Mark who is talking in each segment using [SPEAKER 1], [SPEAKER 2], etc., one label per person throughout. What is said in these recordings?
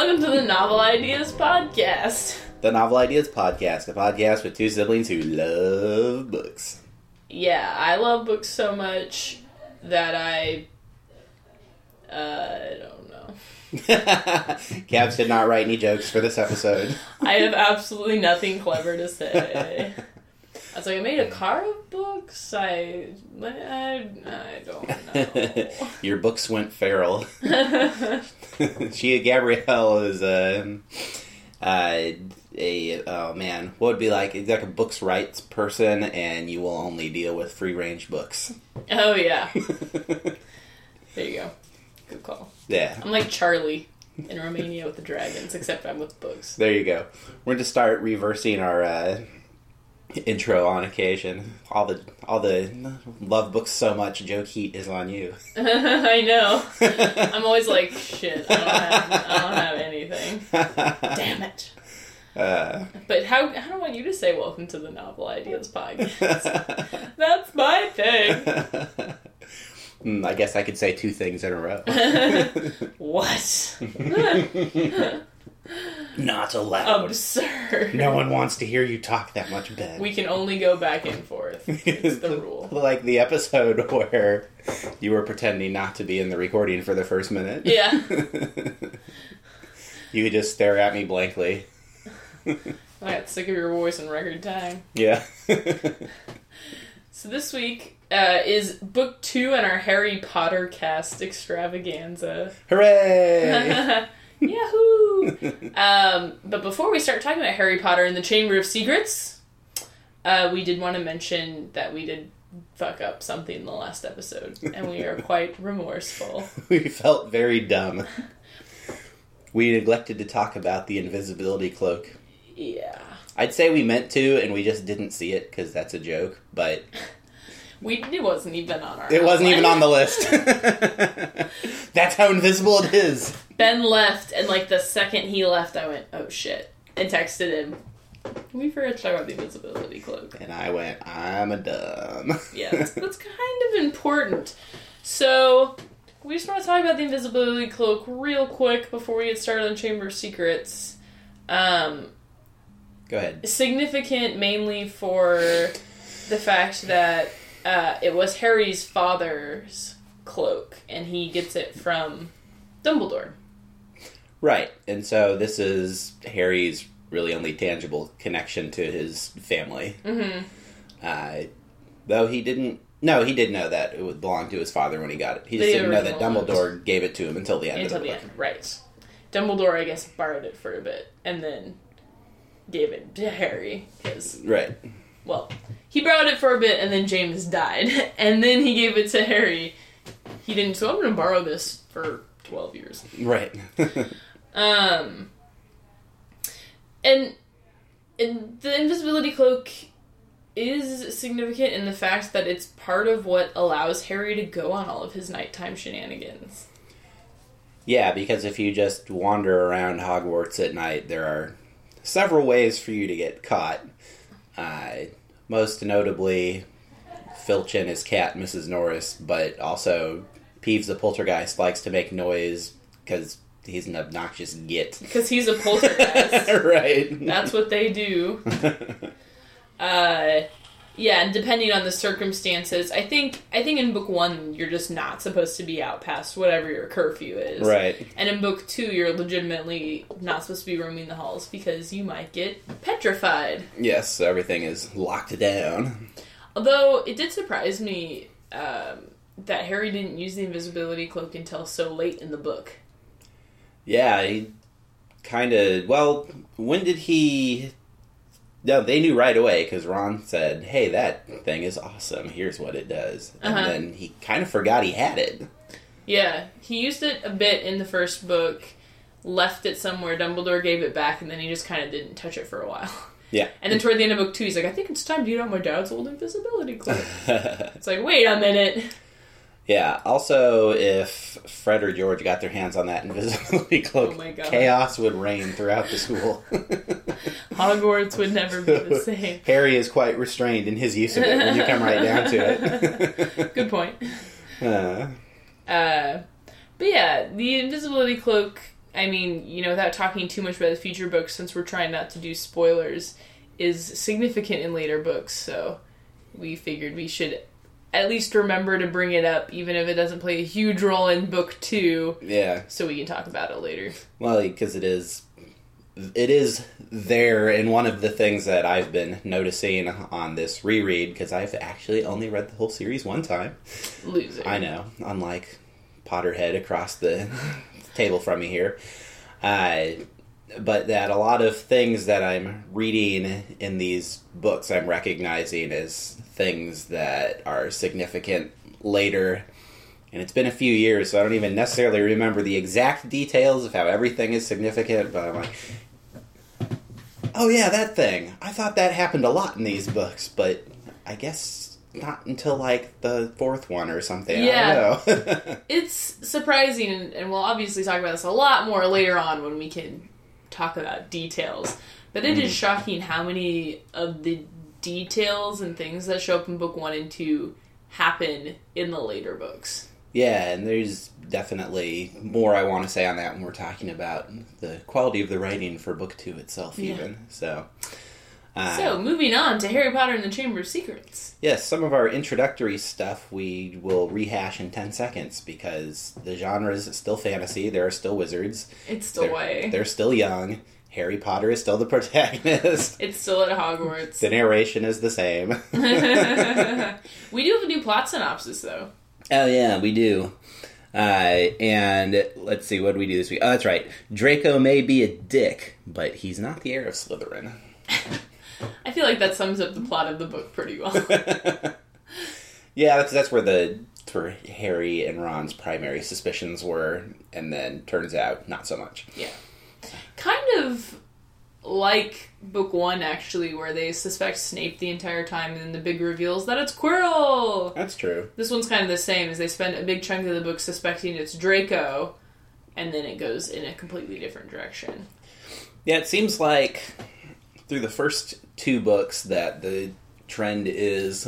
[SPEAKER 1] welcome to the Novel Ideas Podcast.
[SPEAKER 2] The Novel Ideas Podcast, a podcast with two siblings who love books.
[SPEAKER 1] Yeah, I love books so much that I don't know.
[SPEAKER 2] Cabs did not write any jokes for this episode.
[SPEAKER 1] I have absolutely nothing clever to say. I was like, I made a car of books. I don't know.
[SPEAKER 2] Your books went feral. Gabrielle is oh man, what would be like? It's like a books rights person, and you will only deal with free range books.
[SPEAKER 1] Oh yeah. There you go. Good call.
[SPEAKER 2] Yeah.
[SPEAKER 1] I'm like Charlie in Romania with the dragons, except I'm with books.
[SPEAKER 2] There you go. We're going to start reversing our intro on occasion. All the love books so much, joke heat is on you.
[SPEAKER 1] I know. I'm always like, shit, I don't have anything. Damn it. But I don't want you to say welcome to the Novel Ideas Podcast. That's my thing.
[SPEAKER 2] I guess I could say two things in a row.
[SPEAKER 1] What?
[SPEAKER 2] Not allowed.
[SPEAKER 1] Absurd.
[SPEAKER 2] No one wants to hear you talk that much, Ben.
[SPEAKER 1] We can only go back and forth. It's the rule.
[SPEAKER 2] Like the episode where you were pretending not to be in the recording for the first minute.
[SPEAKER 1] Yeah.
[SPEAKER 2] You could just stare at me blankly.
[SPEAKER 1] I got sick of your voice in record time.
[SPEAKER 2] Yeah.
[SPEAKER 1] So this week is book 2 in our Harry Potter cast extravaganza.
[SPEAKER 2] Hooray!
[SPEAKER 1] Yahoo! But before we start talking about Harry Potter and the Chamber of Secrets, we did want to mention that we did fuck up something in the last episode, and we are quite remorseful.
[SPEAKER 2] We felt very dumb. We neglected to talk about the invisibility cloak.
[SPEAKER 1] Yeah.
[SPEAKER 2] I'd say we meant to, and we just didn't see it, because that's a joke, but...
[SPEAKER 1] It wasn't even on our
[SPEAKER 2] It wasn't
[SPEAKER 1] outline.
[SPEAKER 2] even on the list. That's how invisible it is.
[SPEAKER 1] Ben left, and like the second he left, I went, oh shit, and texted him, we forgot to talk about the invisibility cloak.
[SPEAKER 2] And I went, I'm a dumb.
[SPEAKER 1] Yeah, that's kind of important. So, we just want to talk about the invisibility cloak real quick before we get started on Chamber of Secrets.
[SPEAKER 2] Go ahead.
[SPEAKER 1] Significant mainly for the fact that it was Harry's father's cloak, and he gets it from Dumbledore.
[SPEAKER 2] Right, and so this is Harry's really only tangible connection to his family.
[SPEAKER 1] Mm-hmm.
[SPEAKER 2] Though he didn't... No, he did know that it would belong to his father when he got it. He just didn't know that Dumbledore gave it to him until the end of the book.
[SPEAKER 1] Right. Dumbledore, I guess, borrowed it for a bit, and then gave it to Harry.
[SPEAKER 2] Right.
[SPEAKER 1] Well, he borrowed it for a bit, and then James died. And then he gave it to Harry. He didn't, so I'm going to borrow this for 12 years.
[SPEAKER 2] Right.
[SPEAKER 1] And the invisibility cloak is significant in the fact that it's part of what allows Harry to go on all of his nighttime shenanigans.
[SPEAKER 2] Yeah, because if you just wander around Hogwarts at night, there are several ways for you to get caught. Most notably, Filch and his cat, Mrs. Norris, but also Peeves the Poltergeist likes to make noise because he's an obnoxious git.
[SPEAKER 1] Because he's a poltergeist.
[SPEAKER 2] Right.
[SPEAKER 1] That's what they do. Yeah, and depending on the circumstances, I think in book 1, you're just not supposed to be out past whatever your curfew is.
[SPEAKER 2] Right.
[SPEAKER 1] And in book 2, you're legitimately not supposed to be roaming the halls because you might get petrified.
[SPEAKER 2] Yes, everything is locked down.
[SPEAKER 1] Although, it did surprise me that Harry didn't use the invisibility cloak until so late in the book.
[SPEAKER 2] Yeah, he kind of... Well, when did he... No, they knew right away, because Ron said, hey, that thing is awesome. Here's what it does. And then he kind of forgot he had it.
[SPEAKER 1] Yeah, he used it a bit in the first book, left it somewhere, Dumbledore gave it back, and then he just kind of didn't touch it for a while.
[SPEAKER 2] Yeah.
[SPEAKER 1] And then toward the end of book 2, he's like, I think it's time to get out my dad's old invisibility cloak. It's like, wait a minute.
[SPEAKER 2] Yeah, also, if Fred or George got their hands on that invisibility cloak,
[SPEAKER 1] Oh my God.
[SPEAKER 2] chaos would reign throughout the school.
[SPEAKER 1] Hogwarts would never be the same.
[SPEAKER 2] Harry is quite restrained in his use of it when you come right down to it.
[SPEAKER 1] Good point. But yeah, the invisibility cloak I mean, without talking too much about the future books, since we're trying not to do spoilers, is significant in later books, so we figured we should at least remember to bring it up, even if it doesn't play a huge role in book 2.
[SPEAKER 2] Yeah.
[SPEAKER 1] So we can talk about it later.
[SPEAKER 2] Well, because it is there, and one of the things that I've been noticing on this reread, because I've actually only read the whole series one time.
[SPEAKER 1] Loser.
[SPEAKER 2] I know, unlike Potterhead across the table from me here. But that a lot of things that I'm reading in these books I'm recognizing as things that are significant later. And it's been a few years, so I don't even necessarily remember the exact details of how everything is significant, but I'm like, oh yeah, that thing. I thought that happened a lot in these books, but I guess not until like the 4th one or something.
[SPEAKER 1] Yeah.
[SPEAKER 2] I don't know.
[SPEAKER 1] It's surprising, and we'll obviously talk about this a lot more later on when we can talk about details. But it is shocking how many of the details and things that show up in book 1 and 2 happen in the later books.
[SPEAKER 2] Yeah, and there's definitely more I want to say on that when we're talking about the quality of the writing for book 2 itself, even. So,
[SPEAKER 1] moving on to Harry Potter and the Chamber of Secrets.
[SPEAKER 2] Yes, some of our introductory stuff we will rehash in 10 seconds because the genre is still fantasy. There are still wizards.
[SPEAKER 1] It's still YA.
[SPEAKER 2] They're still young. Harry Potter is still the protagonist.
[SPEAKER 1] It's still at Hogwarts.
[SPEAKER 2] The narration is the same.
[SPEAKER 1] We do have a new plot synopsis, though.
[SPEAKER 2] Oh, yeah, we do. And let's see, what did we do this week? Oh, that's right. Draco may be a dick, but he's not the heir of Slytherin.
[SPEAKER 1] I feel like that sums up the plot of the book pretty well.
[SPEAKER 2] Yeah, that's where Harry and Ron's primary suspicions were, and then turns out not so much.
[SPEAKER 1] Yeah. Kind of like book 1, actually, where they suspect Snape the entire time, and then the big reveal is that it's Quirrell!
[SPEAKER 2] That's true.
[SPEAKER 1] This one's kind of the same, as they spend a big chunk of the book suspecting it's Draco, and then it goes in a completely different direction.
[SPEAKER 2] Yeah, it seems like through the first 2 books that the trend is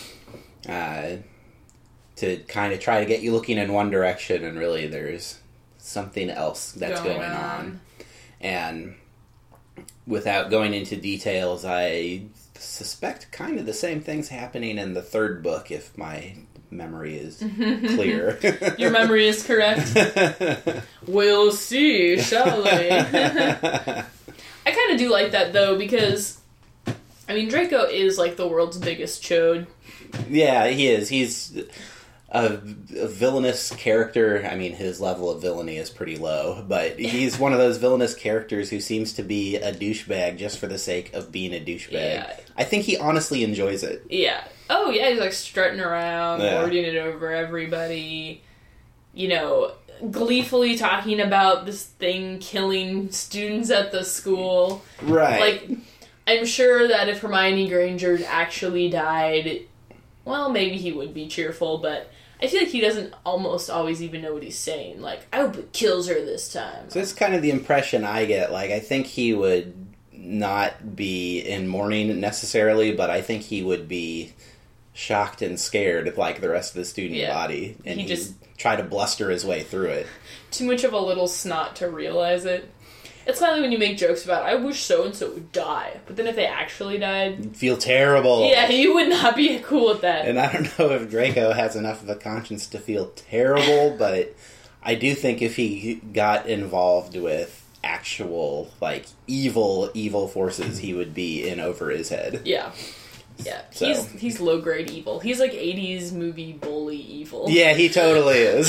[SPEAKER 2] to kind of try to get you looking in one direction, and really there's something else that's going on. And without going into details, I suspect kind of the same thing's happening in the 3rd book, if my memory is clear.
[SPEAKER 1] Your memory is correct. We'll see, shall we? I kind of do like that, though, because, I mean, Draco is, like, the world's biggest chode.
[SPEAKER 2] Yeah, he is. He's a villainous character. I mean, his level of villainy is pretty low, but he's one of those villainous characters who seems to be a douchebag just for the sake of being a douchebag. Yeah. I think he honestly enjoys it.
[SPEAKER 1] Yeah. Oh, yeah, he's like strutting around, lording it over everybody, gleefully talking about this thing killing students at the school.
[SPEAKER 2] Right.
[SPEAKER 1] Like, I'm sure that if Hermione Granger actually died, well, maybe he would be cheerful, but I feel like he doesn't almost always even know what he's saying. Like, I hope it kills her this time.
[SPEAKER 2] So that's kind of the impression I get. Like, I think he would not be in mourning necessarily, but I think he would be shocked and scared like the rest of the student body. And he'd just try to bluster his way through it.
[SPEAKER 1] Too much of a little snot to realize it. It's kind of like when you make jokes about, I wish so-and-so would die. But then if they actually died...
[SPEAKER 2] You'd feel terrible.
[SPEAKER 1] Yeah, you would not be cool with that.
[SPEAKER 2] And I don't know if Draco has enough of a conscience to feel terrible, but I do think if he got involved with actual, like, evil forces, he would be in over his head.
[SPEAKER 1] Yeah. Yeah. So. He's low-grade evil. He's like 80s movie bully evil.
[SPEAKER 2] Yeah, he totally is.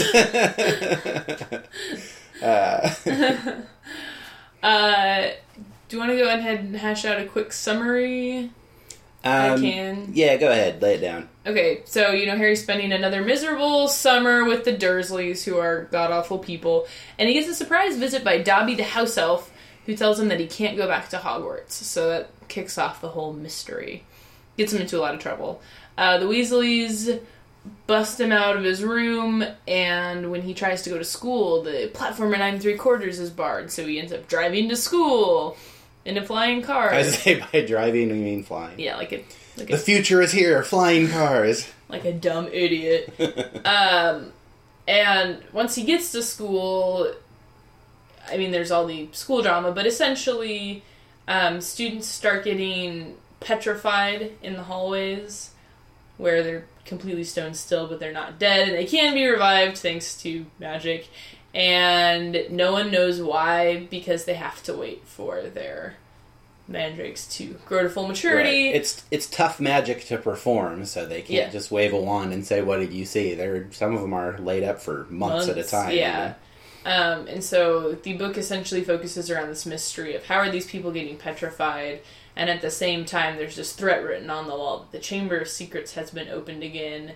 [SPEAKER 1] Do you want to go ahead and hash out a quick summary? I can.
[SPEAKER 2] Yeah, go ahead. Lay it down.
[SPEAKER 1] Okay, so, Harry's spending another miserable summer with the Dursleys, who are god-awful people, and he gets a surprise visit by Dobby the house elf, who tells him that he can't go back to Hogwarts. So that kicks off the whole mystery. Gets him into a lot of trouble. The Weasleys bust him out of his room, and when he tries to go to school, the platform at 9 3/4 is barred, so he ends up driving to school in a flying car.
[SPEAKER 2] I say by driving, we mean flying.
[SPEAKER 1] Yeah,
[SPEAKER 2] the future is here, flying cars.
[SPEAKER 1] Like a dumb idiot. And once he gets to school, I mean, there's all the school drama, but essentially, students start getting petrified in the hallways, where they're completely stone still, but they're not dead, and they can be revived thanks to magic, and no one knows why, because they have to wait for their mandrakes to grow to full maturity.
[SPEAKER 2] Right. It's tough magic to perform, so they can't just wave a wand and say, "What did you see?" Some of them are laid up for months at a time.
[SPEAKER 1] Yeah. And so the book essentially focuses around this mystery of how are these people getting petrified, and at the same time there's this threat written on the wall that the Chamber of Secrets has been opened again,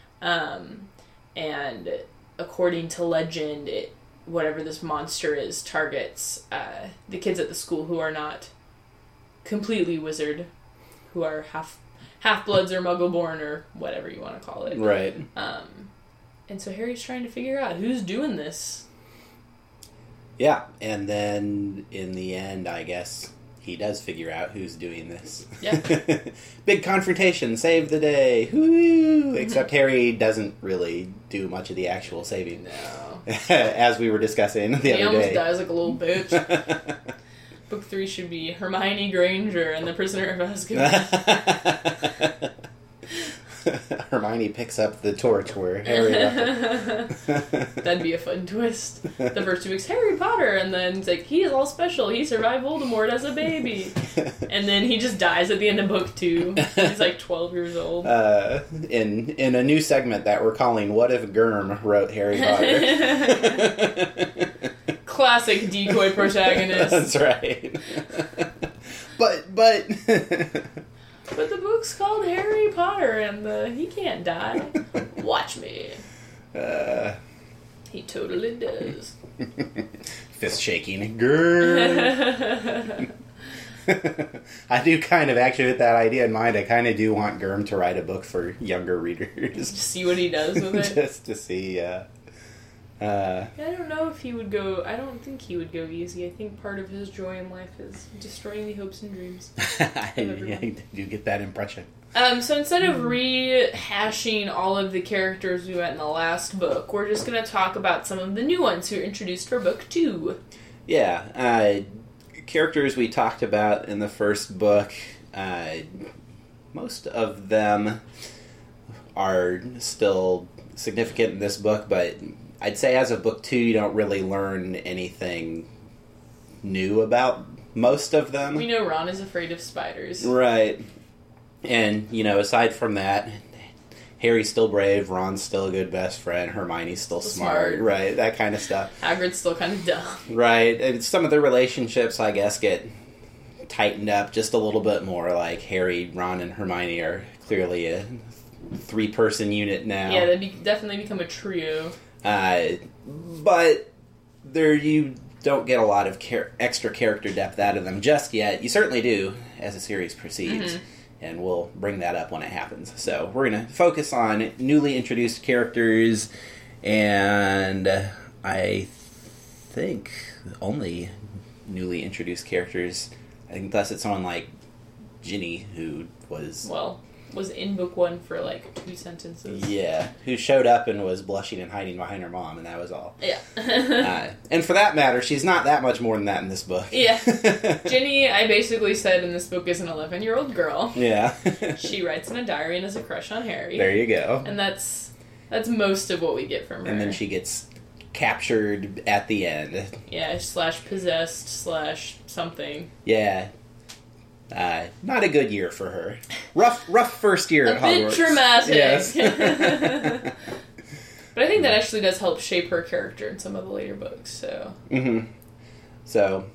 [SPEAKER 1] and according to legend, whatever this monster is targets the kids at the school who are not completely wizard, who are half-bloods or muggle-born or whatever you want to call it.
[SPEAKER 2] Right.
[SPEAKER 1] And so Harry's trying to figure out who's doing this.
[SPEAKER 2] Yeah, and then in the end, I guess he does figure out who's doing this.
[SPEAKER 1] Yeah.
[SPEAKER 2] Big confrontation, save the day. Woo! Except Harry doesn't really do much of the actual saving.
[SPEAKER 1] No.
[SPEAKER 2] As we were discussing the other day.
[SPEAKER 1] He almost dies like a little bitch. Book 3 should be Hermione Granger and the Prisoner of Azkaban.
[SPEAKER 2] Hermione picks up the torch where Harry left it.
[SPEAKER 1] That'd be a fun twist. The first 2 books, Harry Potter, and then it's like, he is all special. He survived Voldemort as a baby. And then he just dies at the end of book 2. He's like 12 years old.
[SPEAKER 2] In a new segment that we're calling What If Gurm Wrote Harry Potter?
[SPEAKER 1] Classic decoy protagonist.
[SPEAKER 2] That's right. But
[SPEAKER 1] the book's called Harry Potter, and he can't die. Watch me. He totally does.
[SPEAKER 2] Fist shaking. Gurm. I do kind of, actually, with that idea in mind, I kind of do want Gurm to write a book for younger readers.
[SPEAKER 1] Just see what he does with it?
[SPEAKER 2] Just to see,
[SPEAKER 1] I don't know if he would go... I don't think he would go easy. I think part of his joy in life is destroying the hopes and dreams
[SPEAKER 2] I do get that impression.
[SPEAKER 1] So instead of rehashing all of the characters we met in the last book, we're just going to talk about some of the new ones who are introduced for book 2.
[SPEAKER 2] Yeah, characters we talked about in the first book, most of them are still significant in this book, but I'd say as of book 2, you don't really learn anything new about most of them.
[SPEAKER 1] We know Ron is afraid of spiders.
[SPEAKER 2] Right. And, aside from that, Harry's still brave, Ron's still a good best friend, Hermione's still smart, right? That kind of stuff.
[SPEAKER 1] Hagrid's still kind of dumb.
[SPEAKER 2] Right. And some of the relationships, I guess, get tightened up just a little bit more, like Harry, Ron, and Hermione are clearly a 3-person unit now.
[SPEAKER 1] Yeah, they definitely become a trio.
[SPEAKER 2] But you don't get a lot of extra character depth out of them just yet. You certainly do as the series proceeds, and we'll bring that up when it happens. So we're going to focus on newly introduced characters, and I think only newly introduced characters. I think unless it's someone like Ginny, who was
[SPEAKER 1] in book 1 for like 2 sentences.
[SPEAKER 2] Yeah, who showed up and was blushing and hiding behind her mom, and that was all.
[SPEAKER 1] Yeah.
[SPEAKER 2] And for that matter, she's not that much more than that in this book.
[SPEAKER 1] Yeah. Ginny, I basically said in this book, is an 11-year-old girl.
[SPEAKER 2] Yeah.
[SPEAKER 1] She writes in a diary and has a crush on Harry.
[SPEAKER 2] There you go.
[SPEAKER 1] And that's most of what we get from her.
[SPEAKER 2] And then she gets captured at the end.
[SPEAKER 1] Yeah, / possessed / something.
[SPEAKER 2] Yeah. Not a good year for her. Rough first year at Hogwarts.
[SPEAKER 1] A bit traumatic.
[SPEAKER 2] Yes.
[SPEAKER 1] But I think that actually does help shape her character in some of the later books, so...
[SPEAKER 2] Mm-hmm. So,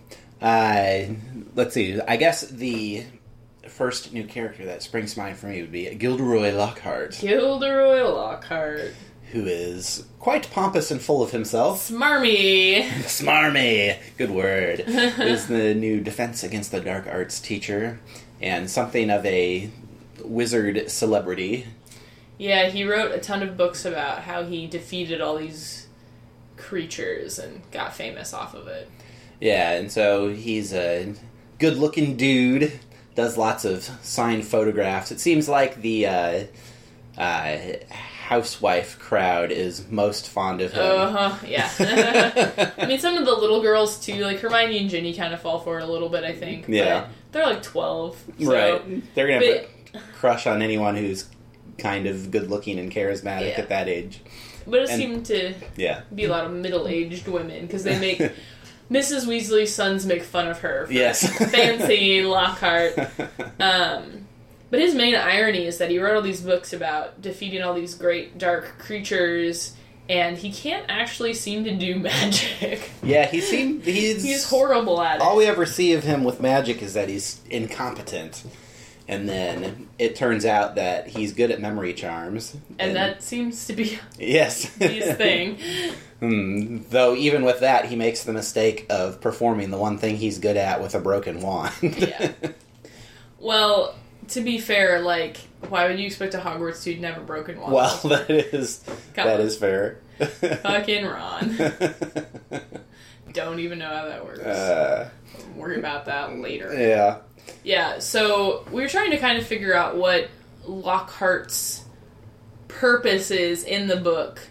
[SPEAKER 2] let's see. I guess the first new character that springs to mind for me would be Gilderoy Lockhart.
[SPEAKER 1] Gilderoy Lockhart.
[SPEAKER 2] Who is quite pompous and full of himself.
[SPEAKER 1] Smarmy.
[SPEAKER 2] Smarmy. Good word. Is the new Defense Against the Dark Arts teacher and something of a wizard celebrity.
[SPEAKER 1] Yeah, he wrote a ton of books about how he defeated all these creatures and got famous off of it.
[SPEAKER 2] Yeah, and so he's a good-looking dude, does lots of signed photographs. It seems like the housewife crowd is most fond of him.
[SPEAKER 1] Yeah. I mean, some of the little girls, too, like Hermione and Ginny kind of fall for it a little bit, I think.
[SPEAKER 2] Yeah.
[SPEAKER 1] But they're like 12. So.
[SPEAKER 2] Right. They're going to have a crush on anyone who's kind of good-looking and charismatic at that age.
[SPEAKER 1] But it seemed to be a lot of middle-aged women, because they make... Mrs. Weasley's sons make fun of her for fancy Lockhart. But his main irony is that he wrote all these books about defeating all these great dark creatures, and he can't actually seem to do magic.
[SPEAKER 2] Yeah, he's
[SPEAKER 1] horrible at it.
[SPEAKER 2] All we ever see of him with magic is that he's incompetent. And then it turns out that he's good at memory charms.
[SPEAKER 1] And that seems to be
[SPEAKER 2] his
[SPEAKER 1] thing.
[SPEAKER 2] Though even with that, he makes the mistake of performing the one thing he's good at with a broken wand.
[SPEAKER 1] Yeah. Well, to be fair, like, why would you expect a Hogwarts student to have a broken wand?
[SPEAKER 2] Well, that is fair.
[SPEAKER 1] Fucking Ron. Don't even know how that works. We'll worry about that later.
[SPEAKER 2] Yeah.
[SPEAKER 1] Yeah, so we were trying to kind of figure out what Lockhart's purpose is in the book.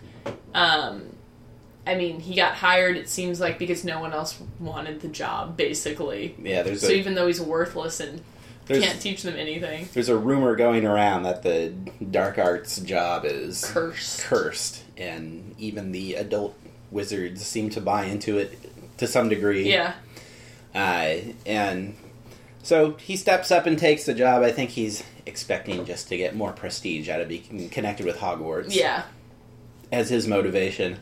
[SPEAKER 1] I mean, he got hired, it seems like, because no one else wanted the job, basically.
[SPEAKER 2] Yeah,
[SPEAKER 1] even though he's worthless and can't teach them anything.
[SPEAKER 2] There's a rumor going around that the dark arts job is
[SPEAKER 1] cursed.
[SPEAKER 2] And even the adult wizards seem to buy into it to some degree.
[SPEAKER 1] Yeah.
[SPEAKER 2] And so he steps up and takes the job. I think he's expecting just to get more prestige out of being connected with Hogwarts.
[SPEAKER 1] Yeah.
[SPEAKER 2] As his motivation.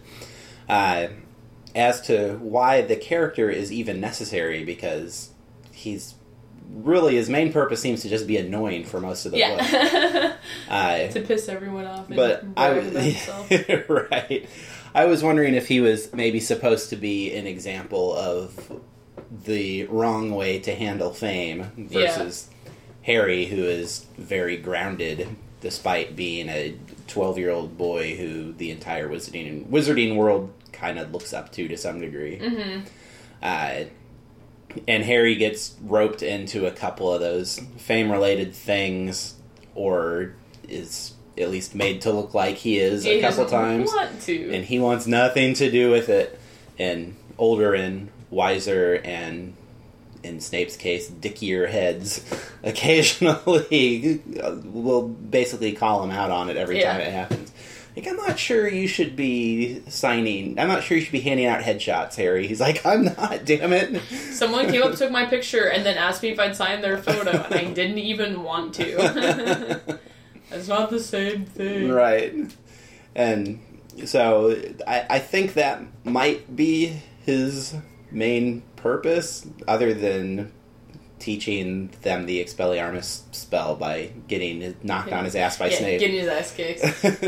[SPEAKER 2] As to why the character is even necessary, because he's really, his main purpose seems to just be annoying for most of the book.
[SPEAKER 1] To piss everyone off.
[SPEAKER 2] But right. I was wondering if he was maybe supposed to be an example of the wrong way to handle fame versus Harry, who is very grounded despite being a 12-year-old boy who the entire wizarding world kind of looks up to some degree.
[SPEAKER 1] Mm-hmm.
[SPEAKER 2] And Harry gets roped into a couple of those fame-related things, or is at least made to look like he is a couple times.
[SPEAKER 1] Want to.
[SPEAKER 2] And he wants nothing to do with it. And older and wiser and, in Snape's case, dickier heads occasionally will basically call him out on it every time it happens. Like, I'm not sure you should be handing out headshots, Harry. He's like, I'm not, damn it.
[SPEAKER 1] Someone came up, took my picture, and then asked me if I'd sign their photo, and I didn't even want to. It's not the same thing.
[SPEAKER 2] Right. And so I think that might be his main purpose, other than teaching them the Expelliarmus spell by getting knocked on his ass by Snape.
[SPEAKER 1] Getting his ass kicked.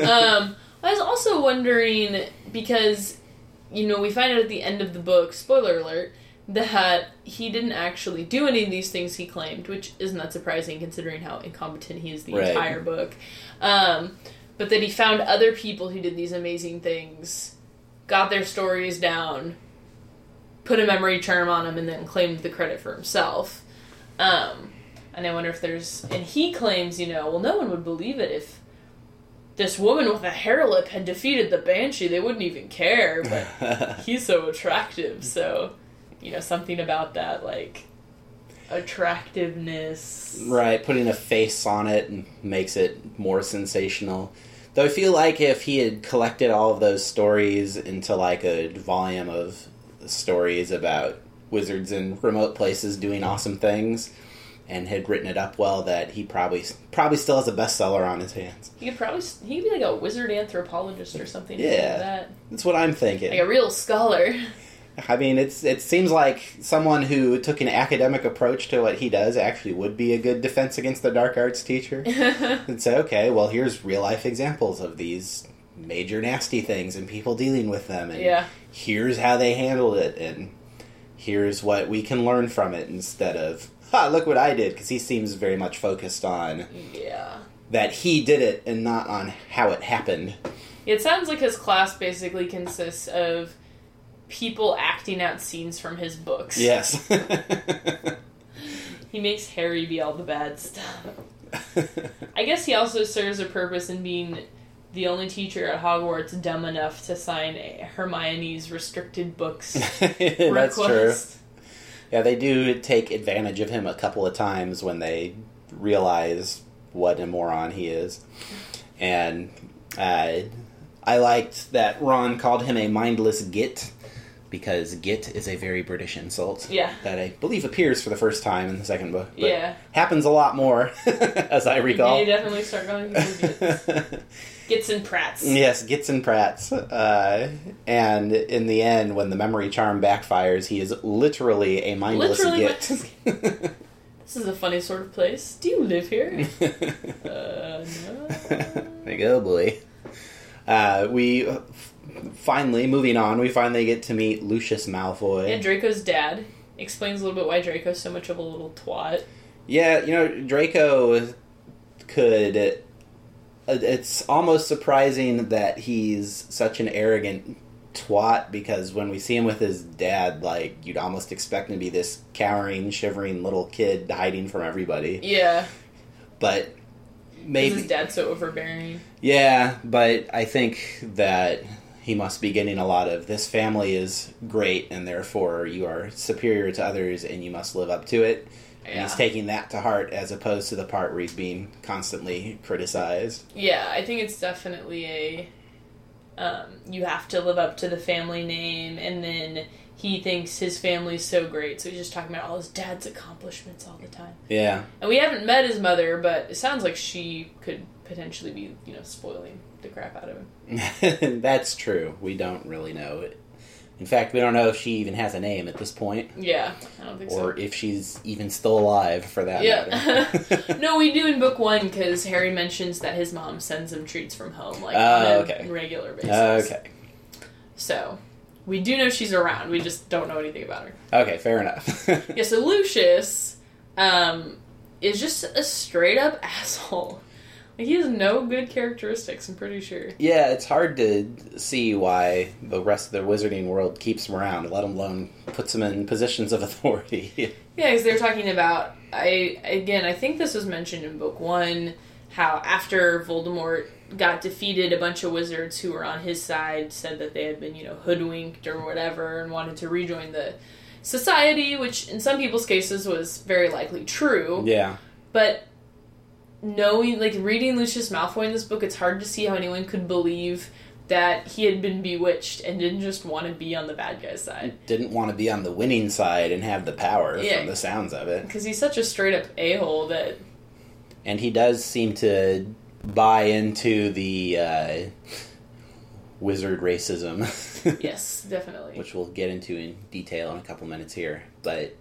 [SPEAKER 1] I was also wondering, because, we find out at the end of the book, spoiler alert, that he didn't actually do any of these things he claimed, which isn't that surprising considering how incompetent he is the entire book. But that he found other people who did these amazing things, got their stories down, put a memory charm on him, and then claimed the credit for himself. And I wonder if and he claims, no one would believe it if this woman with a hair lip had defeated the Banshee. They wouldn't even care, but he's so attractive, so, something about that, like, attractiveness.
[SPEAKER 2] Right, putting a face on it makes it more sensational. Though I feel like if he had collected all of those stories into, like, a volume of stories about wizards in remote places doing awesome things, and had written it up well, that he probably still has a bestseller on his hands.
[SPEAKER 1] He could be like a wizard anthropologist or something.
[SPEAKER 2] Yeah, like that. That's what I'm thinking.
[SPEAKER 1] Like a real scholar.
[SPEAKER 2] I mean, it seems like someone who took an academic approach to what he does actually would be a good defense against the dark arts teacher. And say, okay, well, here's real-life examples of these major nasty things and people dealing with them, and here's how they handled it, and here's what we can learn from it, instead of, look what I did, because he seems very much focused on that he did it and not on how it happened.
[SPEAKER 1] It sounds like his class basically consists of people acting out scenes from his books.
[SPEAKER 2] Yes.
[SPEAKER 1] He makes Harry be all the bad stuff. I guess he also serves a purpose in being the only teacher at Hogwarts dumb enough to sign Hermione's restricted books
[SPEAKER 2] That's
[SPEAKER 1] request.
[SPEAKER 2] true. Yeah, they do take advantage of him a couple of times when they realize what a moron he is. And I liked that Ron called him a mindless git, because git is a very British insult.
[SPEAKER 1] Yeah.
[SPEAKER 2] That I believe appears for the first time in the second book. But
[SPEAKER 1] Yeah.
[SPEAKER 2] happens a lot more, as I recall.
[SPEAKER 1] You definitely start calling people gits. Gits and Pratts.
[SPEAKER 2] Yes, Gits and Pratts. And in the end, when the memory charm backfires, he is literally a mindless git.
[SPEAKER 1] This is a funny sort of place. Do you live here? No.
[SPEAKER 2] Like, oh boy. We finally, moving on, we finally get to meet Lucius Malfoy.
[SPEAKER 1] Yeah, Draco's dad. Explains a little bit why Draco's so much of a little twat.
[SPEAKER 2] Yeah, Draco could... It's almost surprising that he's such an arrogant twat, because when we see him with his dad, like, you'd almost expect him to be this cowering, shivering little kid hiding from everybody.
[SPEAKER 1] Yeah.
[SPEAKER 2] But maybe...
[SPEAKER 1] His dad's so overbearing.
[SPEAKER 2] Yeah, but I think that he must be getting a lot of, this family is great, and therefore you are superior to others, and you must live up to it. And he's taking that to heart, as opposed to the part where he's being constantly criticized.
[SPEAKER 1] Yeah, I think it's definitely you have to live up to the family name, and then he thinks his family's so great, so he's just talking about all his dad's accomplishments all the time.
[SPEAKER 2] Yeah.
[SPEAKER 1] And we haven't met his mother, but it sounds like she could potentially be, spoiling the crap out of
[SPEAKER 2] him. That's true. We don't really know it. In fact, we don't know if she even has a name at this point.
[SPEAKER 1] Yeah, I don't think so.
[SPEAKER 2] Or if she's even still alive, for that matter.
[SPEAKER 1] No, we do in book 1, because Harry mentions that his mom sends him treats from home, on a regular basis.
[SPEAKER 2] Okay.
[SPEAKER 1] So, we do know she's around, we just don't know anything about her.
[SPEAKER 2] Okay, fair enough.
[SPEAKER 1] Yeah, so Lucius is just a straight-up asshole. He has no good characteristics, I'm pretty sure.
[SPEAKER 2] Yeah, it's hard to see why the rest of the wizarding world keeps him around, let alone puts him in positions of authority.
[SPEAKER 1] Yeah, because they were talking about, I think this was mentioned in book 1, how after Voldemort got defeated, a bunch of wizards who were on his side said that they had been, hoodwinked or whatever, and wanted to rejoin the society, which in some people's cases was very likely true.
[SPEAKER 2] Yeah.
[SPEAKER 1] But... reading Lucius Malfoy in this book, it's hard to see how anyone could believe that he had been bewitched and didn't just want to be on the bad guy's side.
[SPEAKER 2] Didn't want to be on the winning side and have the power, from the sounds of it.
[SPEAKER 1] Because he's such a straight-up a-hole that...
[SPEAKER 2] And he does seem to buy into the wizard racism.
[SPEAKER 1] Yes, definitely.
[SPEAKER 2] Which we'll get into in detail in a couple minutes here. But...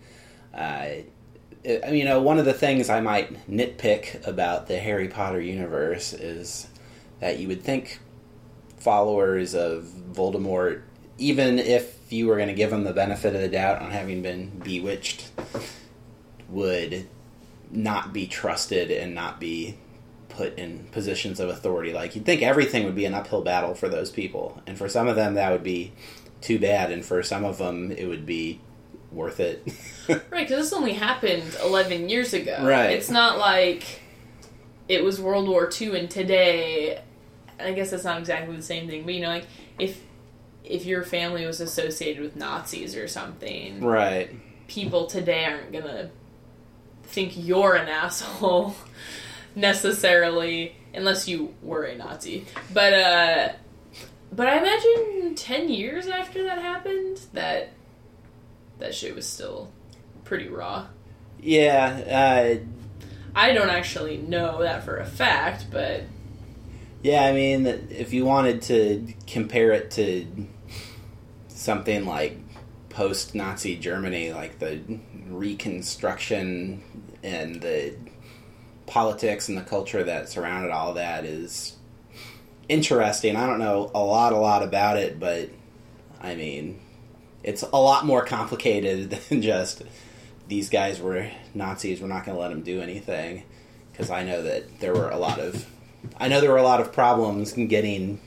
[SPEAKER 2] one of the things I might nitpick about the Harry Potter universe is that you would think followers of Voldemort, even if you were going to give them the benefit of the doubt on having been bewitched, would not be trusted and not be put in positions of authority. Like, you'd think everything would be an uphill battle for those people. And for some of them, that would be too bad. And for some of them, it would be worth it.
[SPEAKER 1] Right, because this only happened 11 years ago.
[SPEAKER 2] Right.
[SPEAKER 1] It's not like it was World War II and today, I guess that's not exactly the same thing, but if your family was associated with Nazis or something,
[SPEAKER 2] right, people
[SPEAKER 1] today aren't gonna think you're an asshole necessarily, unless you were a Nazi. But I imagine 10 years after that happened, that shit was still pretty raw.
[SPEAKER 2] Yeah,
[SPEAKER 1] I don't actually know that for a fact, but...
[SPEAKER 2] Yeah, I mean, if you wanted to compare it to something like post-Nazi Germany, like the Reconstruction and the politics and the culture that surrounded all that is interesting. I don't know a lot about it, but, I mean, it's a lot more complicated than just... These guys were Nazis, we're not going to let them do anything. Because I know that there were a lot of problems in getting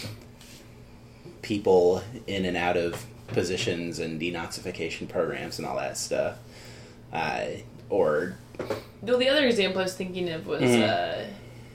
[SPEAKER 2] people in and out of positions and denazification programs and all that stuff.
[SPEAKER 1] The other example I was thinking of was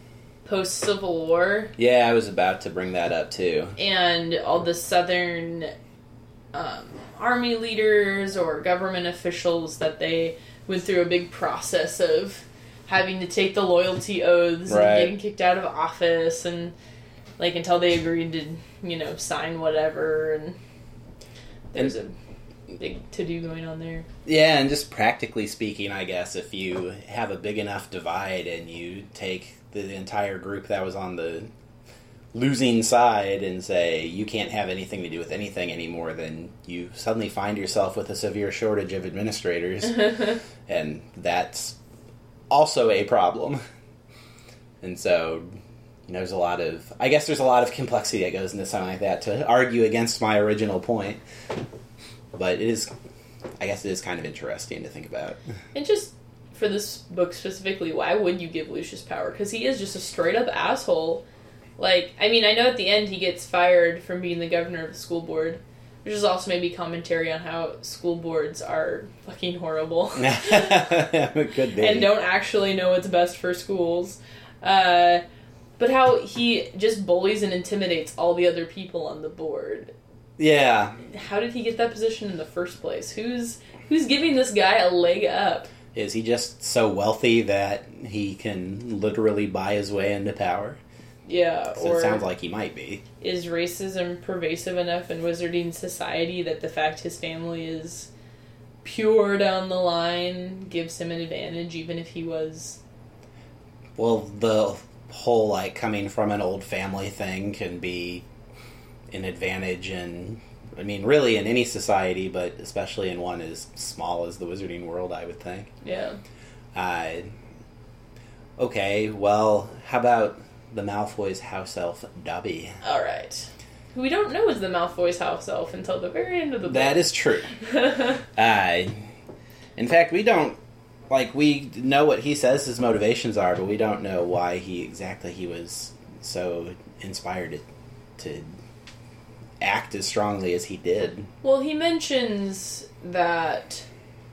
[SPEAKER 1] post-Civil War.
[SPEAKER 2] Yeah, I was about to bring that up, too.
[SPEAKER 1] And all the Southern army leaders or government officials that they went through a big process of having to take the loyalty oaths and getting kicked out of office and, like, until they agreed to, you know, sign whatever. And there's a big to-do going on there.
[SPEAKER 2] Yeah, and just practically speaking, I guess, if you have a big enough divide and you take the entire group that was on the losing side and say you can't have anything to do with anything anymore, then you suddenly find yourself with a severe shortage of administrators. And that's also a problem. And so, you know, there's a lot of complexity that goes into something like that to argue against my original point. But it is kind of interesting to think about.
[SPEAKER 1] And just for this book specifically, why would you give Lucius power? Because he is just a straight-up asshole. Like, I mean, I know at the end he gets fired from being the governor of the school board, which is also maybe commentary on how school boards are fucking horrible.
[SPEAKER 2] It could be.
[SPEAKER 1] And don't actually know what's best for schools. But how he just bullies and intimidates all the other people on the board.
[SPEAKER 2] Yeah.
[SPEAKER 1] How did he get that position in the first place? Who's giving this guy a leg up?
[SPEAKER 2] Is he just so wealthy that he can literally buy his way into power?
[SPEAKER 1] Yeah,
[SPEAKER 2] or it sounds like he might be.
[SPEAKER 1] Is racism pervasive enough in wizarding society that the fact his family is pure down the line gives him an advantage, even if he was...
[SPEAKER 2] Well, the whole, like, coming from an old family thing can be an advantage in, I mean, really in any society, but especially in one as small as the wizarding world, I would think.
[SPEAKER 1] Yeah.
[SPEAKER 2] Okay, well, how about the Malfoy's house elf, Dobby?
[SPEAKER 1] Alright. Who we don't know is the Malfoy's house elf until the very end of the book.
[SPEAKER 2] That is true. In fact, we don't, like, we know what he says his motivations are, but we don't know why he was so inspired to act as strongly as he did.
[SPEAKER 1] Well, he mentions that,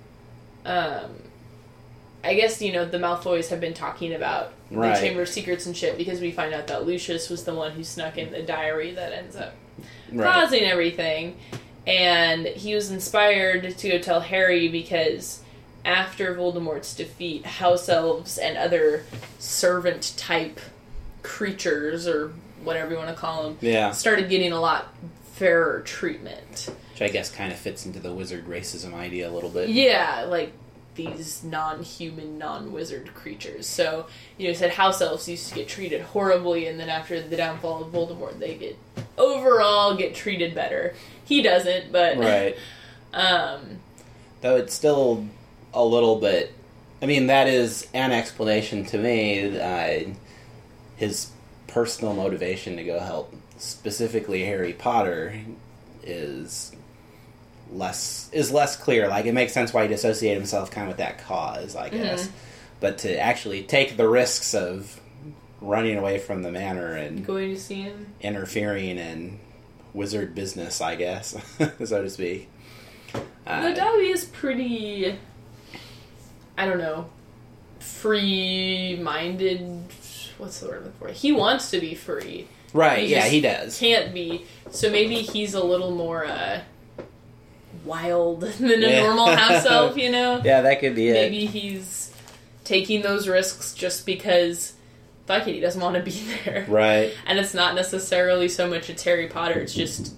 [SPEAKER 1] I guess, you know, the Malfoys have been talking about the Chamber of Secrets and shit, because we find out that Lucius was the one who snuck in the diary that ends up causing everything. And he was inspired to go tell Harry because after Voldemort's defeat, house elves and other servant-type creatures, or whatever you want to call them, started getting a lot fairer treatment.
[SPEAKER 2] Which I guess kind of fits into the wizard racism idea a little bit.
[SPEAKER 1] Yeah, like these non-human, non-wizard creatures. So, you know, he said house elves used to get treated horribly, and then after the downfall of Voldemort, they overall get treated better. He doesn't, but...
[SPEAKER 2] Right. Though it's still a little bit... I mean, that is an explanation to me. His personal motivation to go help, specifically Harry Potter, is less clear. Like, it makes sense why he'd associate himself kind of with that cause, I guess. Mm-hmm. But to actually take the risks of running away from the manor and
[SPEAKER 1] going to see him,
[SPEAKER 2] interfering in wizard business, I guess, so to speak.
[SPEAKER 1] The Dobby is pretty, I don't know, free-minded. What's the word I'm looking for? He wants to be free.
[SPEAKER 2] Right, he does.
[SPEAKER 1] Can't be. So maybe he's a little more wild than a normal house elf, you know?
[SPEAKER 2] Yeah, that could be it.
[SPEAKER 1] Maybe he's taking those risks just because, fuck it, he doesn't want to be there.
[SPEAKER 2] Right.
[SPEAKER 1] And it's not necessarily so much it's Harry Potter, it's just...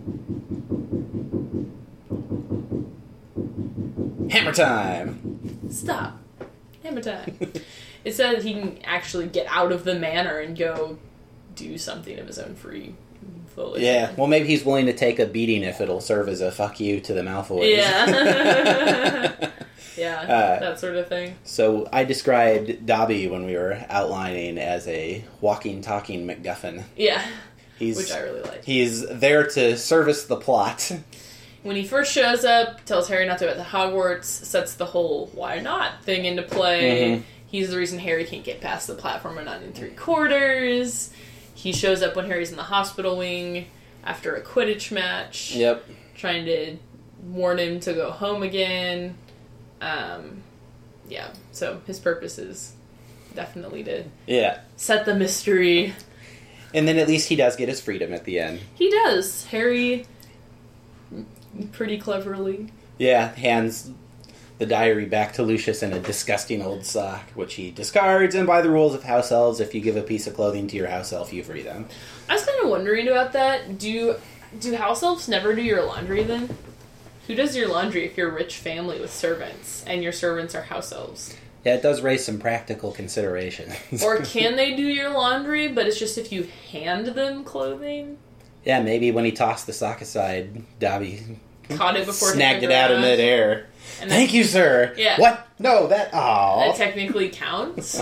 [SPEAKER 2] Hammer time!
[SPEAKER 1] Stop. Hammer time. It says he can actually get out of the manor and go do something of his own free volition.
[SPEAKER 2] Yeah, well, maybe he's willing to take a beating if it'll serve as a fuck you to the Malfoys.
[SPEAKER 1] Yeah. Yeah, that sort of thing.
[SPEAKER 2] So I described Dobby when we were outlining as a walking, talking MacGuffin.
[SPEAKER 1] Yeah, which I really like.
[SPEAKER 2] He's there to service the plot.
[SPEAKER 1] When he first shows up, tells Harry not to go to Hogwarts, sets the whole why not thing into play. Mm-hmm. He's the reason Harry can't get past the platform at 9 3/4. He shows up when Harry's in the hospital wing after a Quidditch match.
[SPEAKER 2] Yep.
[SPEAKER 1] Trying to warn him to go home again. Yeah, so his purpose is definitely to
[SPEAKER 2] set
[SPEAKER 1] the mystery.
[SPEAKER 2] And then at least he does get his freedom at the end.
[SPEAKER 1] He does. Harry, pretty cleverly.
[SPEAKER 2] Yeah, hands the diary back to Lucius in a disgusting old sock, which he discards, and by the rules of house elves, if you give a piece of clothing to your house elf, you free them.
[SPEAKER 1] I was kind of wondering about that. Do house elves never do your laundry then? Who does your laundry if you're a rich family with servants, and your servants are house elves?
[SPEAKER 2] Yeah, it does raise some practical considerations.
[SPEAKER 1] Or can they do your laundry, but it's just if you hand them clothing?
[SPEAKER 2] Yeah, maybe when he tossed the sock aside, Dobby
[SPEAKER 1] caught it before
[SPEAKER 2] snagged it out of midair. Thank you, sir.
[SPEAKER 1] Yeah.
[SPEAKER 2] What? No, that. Oh.
[SPEAKER 1] That technically counts.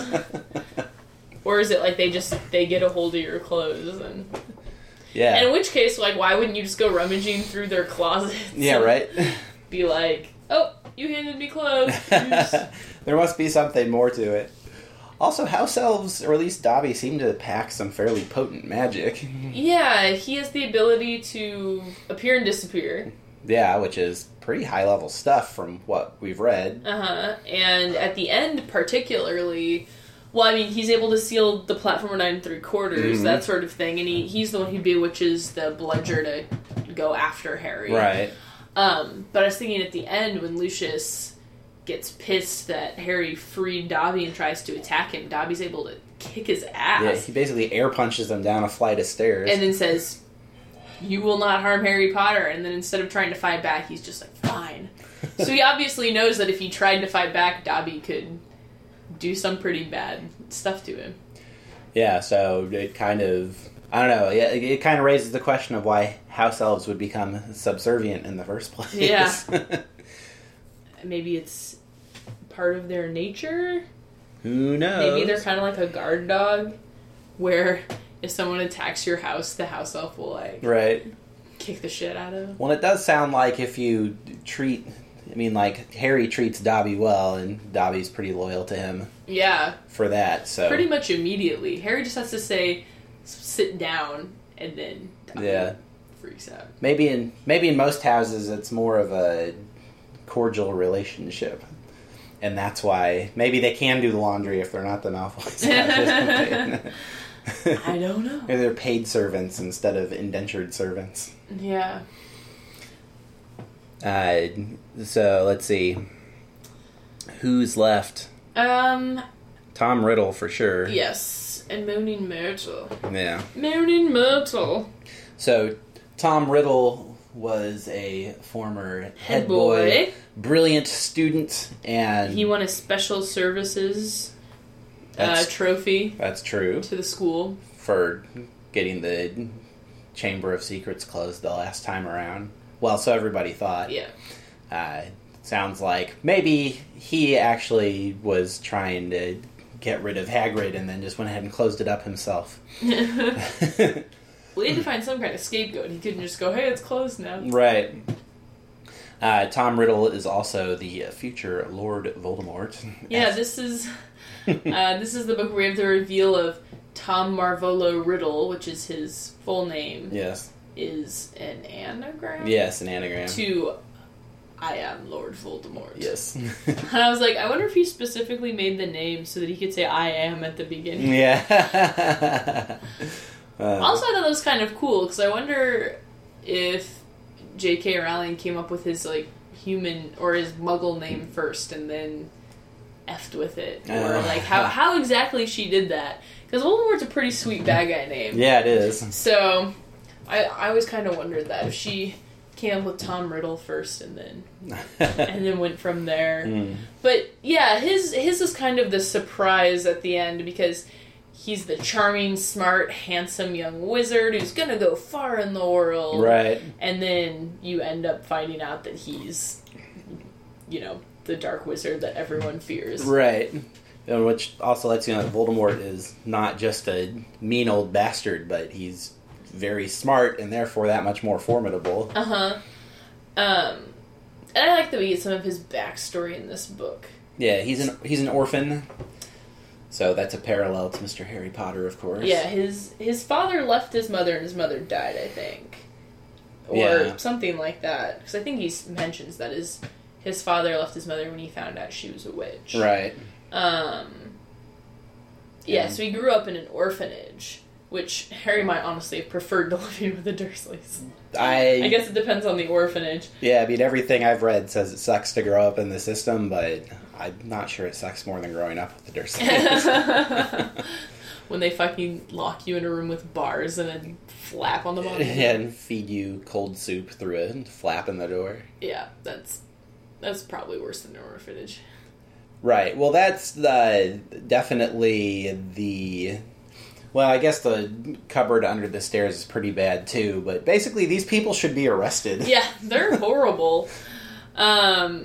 [SPEAKER 1] Or is it like they get a hold of your clothes and?
[SPEAKER 2] Yeah.
[SPEAKER 1] And in which case, like, why wouldn't you just go rummaging through their closets?
[SPEAKER 2] Yeah, right.
[SPEAKER 1] Be like, oh, you handed me clothes.
[SPEAKER 2] There must be something more to it. Also, house elves, or at least Dobby, seem to pack some fairly potent magic.
[SPEAKER 1] Yeah, he has the ability to appear and disappear.
[SPEAKER 2] Yeah, which is pretty high-level stuff from what we've read.
[SPEAKER 1] Uh-huh. And at the end, particularly, well, I mean, he's able to seal the platform 9 3/4, that sort of thing, and he's the one who bewitches the bludger to go after Harry.
[SPEAKER 2] Right.
[SPEAKER 1] But I was thinking at the end, when Lucius gets pissed that Harry freed Dobby and tries to attack him, Dobby's able to kick his ass.
[SPEAKER 2] Yeah, he basically air punches him down a flight of stairs.
[SPEAKER 1] And then says, "You will not harm Harry Potter." And then instead of trying to fight back, he's just like, fine. So he obviously knows that if he tried to fight back, Dobby could do some pretty bad stuff to him.
[SPEAKER 2] Yeah, so it kind of, I don't know, it kind of raises the question of why house elves would become subservient in the first place.
[SPEAKER 1] Yeah. Maybe it's part of their nature?
[SPEAKER 2] Who knows?
[SPEAKER 1] Maybe they're kind of like a guard dog, where if someone attacks your house, the house elf will, like,
[SPEAKER 2] right,
[SPEAKER 1] kick the shit out of them.
[SPEAKER 2] Well, it does sound like if you treat, I mean, like, Harry treats Dobby well, and Dobby's pretty loyal to him.
[SPEAKER 1] Yeah.
[SPEAKER 2] For that, so.
[SPEAKER 1] Pretty much immediately. Harry just has to say, sit down, and then Dobby freaks out. Maybe
[SPEAKER 2] in most houses, it's more of a cordial relationship. And that's why maybe they can do the laundry if they're not the Malfoys.
[SPEAKER 1] I don't know.
[SPEAKER 2] Or they're paid servants instead of indentured servants.
[SPEAKER 1] Yeah.
[SPEAKER 2] So let's see. Who's left? Tom Riddle for sure.
[SPEAKER 1] Yes, and Moaning Myrtle.
[SPEAKER 2] Yeah.
[SPEAKER 1] Moaning Myrtle.
[SPEAKER 2] So Tom Riddle was a former head boy, brilliant student, and
[SPEAKER 1] he won a special services trophy.
[SPEAKER 2] That's true.
[SPEAKER 1] To the school
[SPEAKER 2] for getting the Chamber of Secrets closed the last time around. Well, so everybody thought.
[SPEAKER 1] Yeah.
[SPEAKER 2] Sounds like maybe he actually was trying to get rid of Hagrid and then just went ahead and closed it up himself.
[SPEAKER 1] We had to find some kind of scapegoat. He couldn't just go, hey, it's closed now.
[SPEAKER 2] Right. Tom Riddle is also the future Lord Voldemort.
[SPEAKER 1] Yeah, this is the book where we have the reveal of Tom Marvolo Riddle, which is his full name.
[SPEAKER 2] Yes.
[SPEAKER 1] Is an anagram?
[SPEAKER 2] Yes, an anagram.
[SPEAKER 1] To I am Lord Voldemort.
[SPEAKER 2] Yes.
[SPEAKER 1] And I was like, I wonder if he specifically made the name so that he could say I am at the beginning.
[SPEAKER 2] Yeah.
[SPEAKER 1] Also, I thought that was kind of cool, because I wonder if J.K. Rowling came up with his, like, human, or his muggle name first, and then effed with it. Or, like, how exactly she did that. Because Voldemort's a pretty sweet bad guy name.
[SPEAKER 2] Yeah, it is.
[SPEAKER 1] So, I always kind of wondered that, if she came up with Tom Riddle first, and then went from there.
[SPEAKER 2] Mm.
[SPEAKER 1] But, yeah, his is kind of the surprise at the end, because he's the charming, smart, handsome young wizard who's gonna go far in the world.
[SPEAKER 2] Right.
[SPEAKER 1] And then you end up finding out that he's, the dark wizard that everyone fears.
[SPEAKER 2] Right. Which also lets you know that Voldemort is not just a mean old bastard, but he's very smart and therefore that much more formidable.
[SPEAKER 1] Uh-huh. And I like that we get some of his backstory in this book.
[SPEAKER 2] Yeah, he's an orphan. So that's a parallel to Mr. Harry Potter, of course.
[SPEAKER 1] Yeah, his father left his mother and his mother died, I think. Or something like that. Because I think he mentions that his father left his mother when he found out she was a witch.
[SPEAKER 2] Right.
[SPEAKER 1] Yeah, so he grew up in an orphanage, which Harry might honestly have preferred to living with the Dursleys. I guess it depends on the orphanage.
[SPEAKER 2] Yeah, I mean, everything I've read says it sucks to grow up in the system, but I'm not sure it sucks more than growing up with the Dursleys.
[SPEAKER 1] When they fucking lock you in a room with bars and then flap on the bottom.
[SPEAKER 2] Yeah, and feed you cold soup through a flap in the door.
[SPEAKER 1] Yeah, that's probably worse than an orphanage.
[SPEAKER 2] Right. Well, that's definitely the... Well, I guess the cupboard under the stairs is pretty bad, too. But basically, these people should be arrested.
[SPEAKER 1] Yeah, they're horrible. We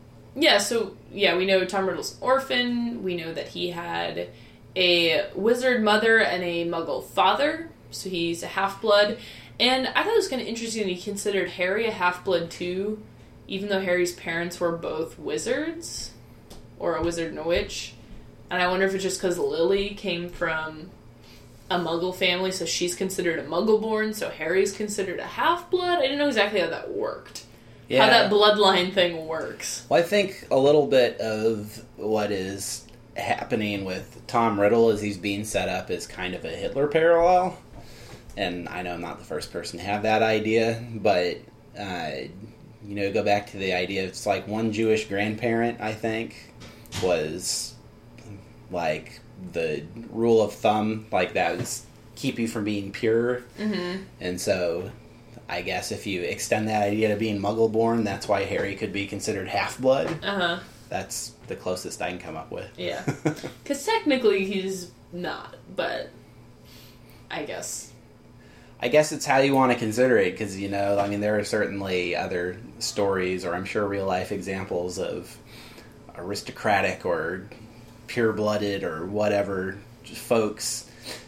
[SPEAKER 1] know Tom Riddle's an orphan. We know that he had a wizard mother and a muggle father. So he's a half-blood. And I thought it was kind of interesting that he considered Harry a half-blood, too. Even though Harry's parents were both wizards. Or a wizard and a witch. And I wonder if it's just because Lily came from a muggle family, so she's considered a muggle-born, so Harry's considered a half-blood. I didn't know exactly how that worked. Yeah. How that bloodline thing works.
[SPEAKER 2] Well, I think a little bit of what is happening with Tom Riddle as he's being set up is kind of a Hitler parallel. And I know I'm not the first person to have that idea, but, go back to the idea, it's like one Jewish grandparent, I think, was, like, the rule of thumb, like, that was keep you from being pure. Mm-hmm. And so, I guess if you extend that idea to being muggle-born, that's why Harry could be considered half-blood. Uh-huh. That's the closest I can come up with.
[SPEAKER 1] Yeah. Because technically he's not, but I guess
[SPEAKER 2] it's how you want to consider it, because, there are certainly other stories, or I'm sure real-life examples of aristocratic or pure-blooded or whatever folks,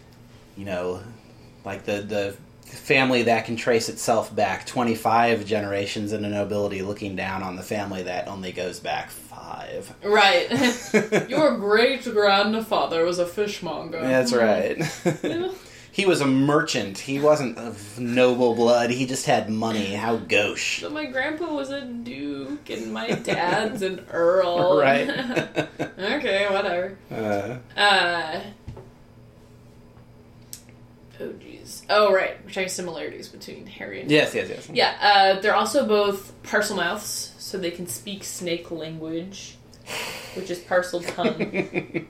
[SPEAKER 2] like the family that can trace itself back 25 generations in the nobility looking down on the family that only goes back 5.
[SPEAKER 1] Right. Your great-grandfather was a fishmonger.
[SPEAKER 2] That's right. Yeah. He was a merchant. He wasn't of noble blood. He just had money. How gauche.
[SPEAKER 1] So my grandpa was a duke, and my dad's an earl.
[SPEAKER 2] Right.
[SPEAKER 1] Okay, whatever. Oh, jeez. Oh, right. We're talking similarities between Harry and
[SPEAKER 2] Yes.
[SPEAKER 1] Yeah, they're also both Parselmouths, so they can speak snake language, which is parcel tongue.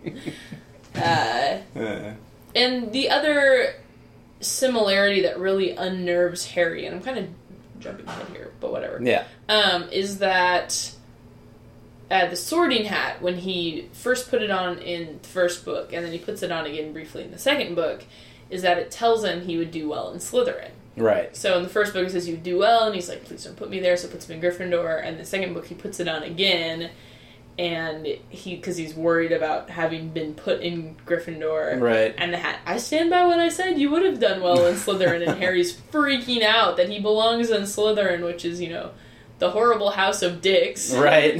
[SPEAKER 1] And the other similarity that really unnerves Harry, and I'm kind of jumping ahead here, but whatever.
[SPEAKER 2] Yeah.
[SPEAKER 1] Is that the sorting hat, when he first put it on in the first book, and then he puts it on again briefly in the second book, is that it tells him he would do well in Slytherin.
[SPEAKER 2] Right.
[SPEAKER 1] So in the first book it says you do well, and he's like, please don't put me there, so it puts him in Gryffindor. And the second book he puts it on again, and because he's worried about having been put in Gryffindor.
[SPEAKER 2] Right.
[SPEAKER 1] And the hat, I stand by what I said, you would have done well in Slytherin. And Harry's freaking out that he belongs in Slytherin, which is, the horrible house of dicks.
[SPEAKER 2] Right.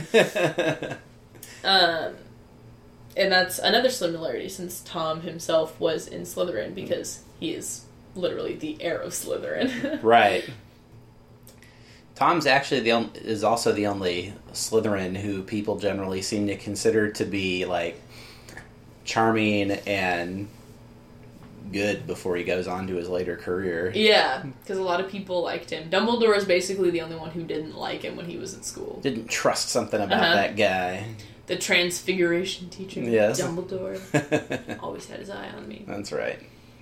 [SPEAKER 1] And that's another similarity, since Tom himself was in Slytherin, because he is literally the heir of Slytherin.
[SPEAKER 2] Right. Tom's actually is also the only Slytherin who people generally seem to consider to be, like, charming and good before he goes on to his later career.
[SPEAKER 1] Yeah, because a lot of people liked him. Dumbledore is basically the only one who didn't like him when he was in school.
[SPEAKER 2] Didn't trust something about that guy.
[SPEAKER 1] The Transfiguration teacher,
[SPEAKER 2] yes.
[SPEAKER 1] Dumbledore, always had his eye on me.
[SPEAKER 2] That's right.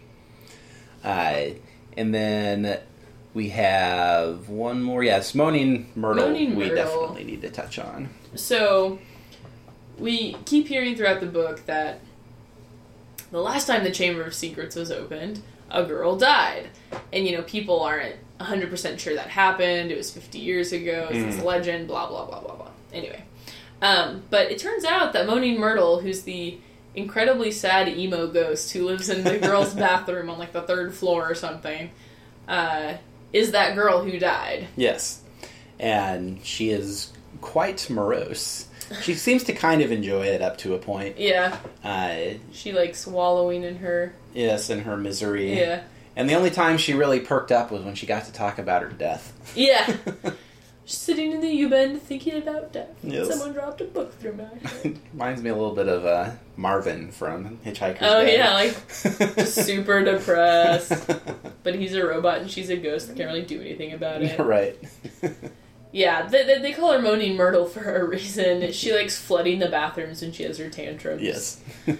[SPEAKER 2] And then we have one more. Yes, Moaning Myrtle. We definitely need to touch on.
[SPEAKER 1] So, we keep hearing throughout the book that the last time the Chamber of Secrets was opened, a girl died. And, people aren't 100% sure that happened. It was 50 years ago. It's this legend, blah, blah, blah, blah, blah. Anyway. But it turns out that Moaning Myrtle, who's the incredibly sad emo ghost who lives in the girl's bathroom on, like, the 3rd floor or something, is that girl who died.
[SPEAKER 2] Yes. And she is quite morose. She seems to kind of enjoy it up to a point.
[SPEAKER 1] Yeah. She likes wallowing in her...
[SPEAKER 2] Yes, in her misery.
[SPEAKER 1] Yeah.
[SPEAKER 2] And the only time she really perked up was when she got to talk about her death.
[SPEAKER 1] Yeah. Just sitting in the U-bend thinking about death.
[SPEAKER 2] Yes.
[SPEAKER 1] Someone dropped a book through my head.
[SPEAKER 2] Reminds me a little bit of Marvin from Hitchhiker's Guide.
[SPEAKER 1] Oh, yeah, like, just super depressed. But he's a robot and she's a ghost that can't really do anything about it.
[SPEAKER 2] Right.
[SPEAKER 1] Yeah, they call her Moaning Myrtle for a reason. She likes flooding the bathrooms when she has her tantrums.
[SPEAKER 2] Yes.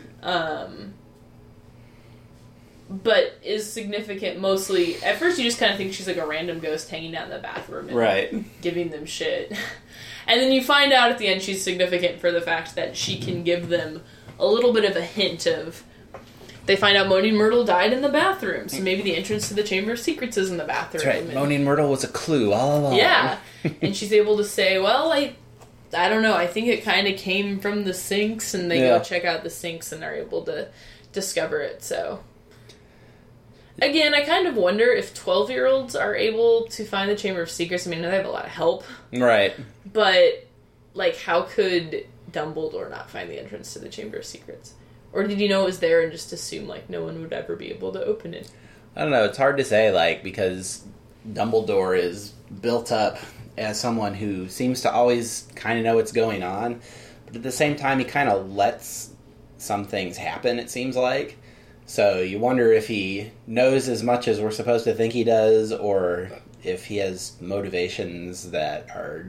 [SPEAKER 1] But is significant mostly... At first you just kind of think she's like a random ghost hanging out in the bathroom and
[SPEAKER 2] right.
[SPEAKER 1] giving them shit. And then you find out at the end she's significant for the fact that she can give them a little bit of a hint of... They find out Moaning Myrtle died in the bathroom, so maybe the entrance to the Chamber of Secrets is in the bathroom.
[SPEAKER 2] That's right. Moaning Myrtle was a clue all along.
[SPEAKER 1] Yeah. And she's able to say, well, I don't know, I think it kind of came from the sinks, and they go check out the sinks and are able to discover it, so... Again, I kind of wonder if 12-year-olds are able to find the Chamber of Secrets. I mean, they have a lot of help.
[SPEAKER 2] Right.
[SPEAKER 1] But, like, how could Dumbledore not find the entrance to the Chamber of Secrets? Or did he know it was there and just assume, like, no one would ever be able to open it?
[SPEAKER 2] I don't know. It's hard to say, like, because Dumbledore is built up as someone who seems to always kind of know what's going on. But at the same time, he kind of lets some things happen, it seems like. So you wonder if he knows as much as we're supposed to think he does, or if he has motivations that are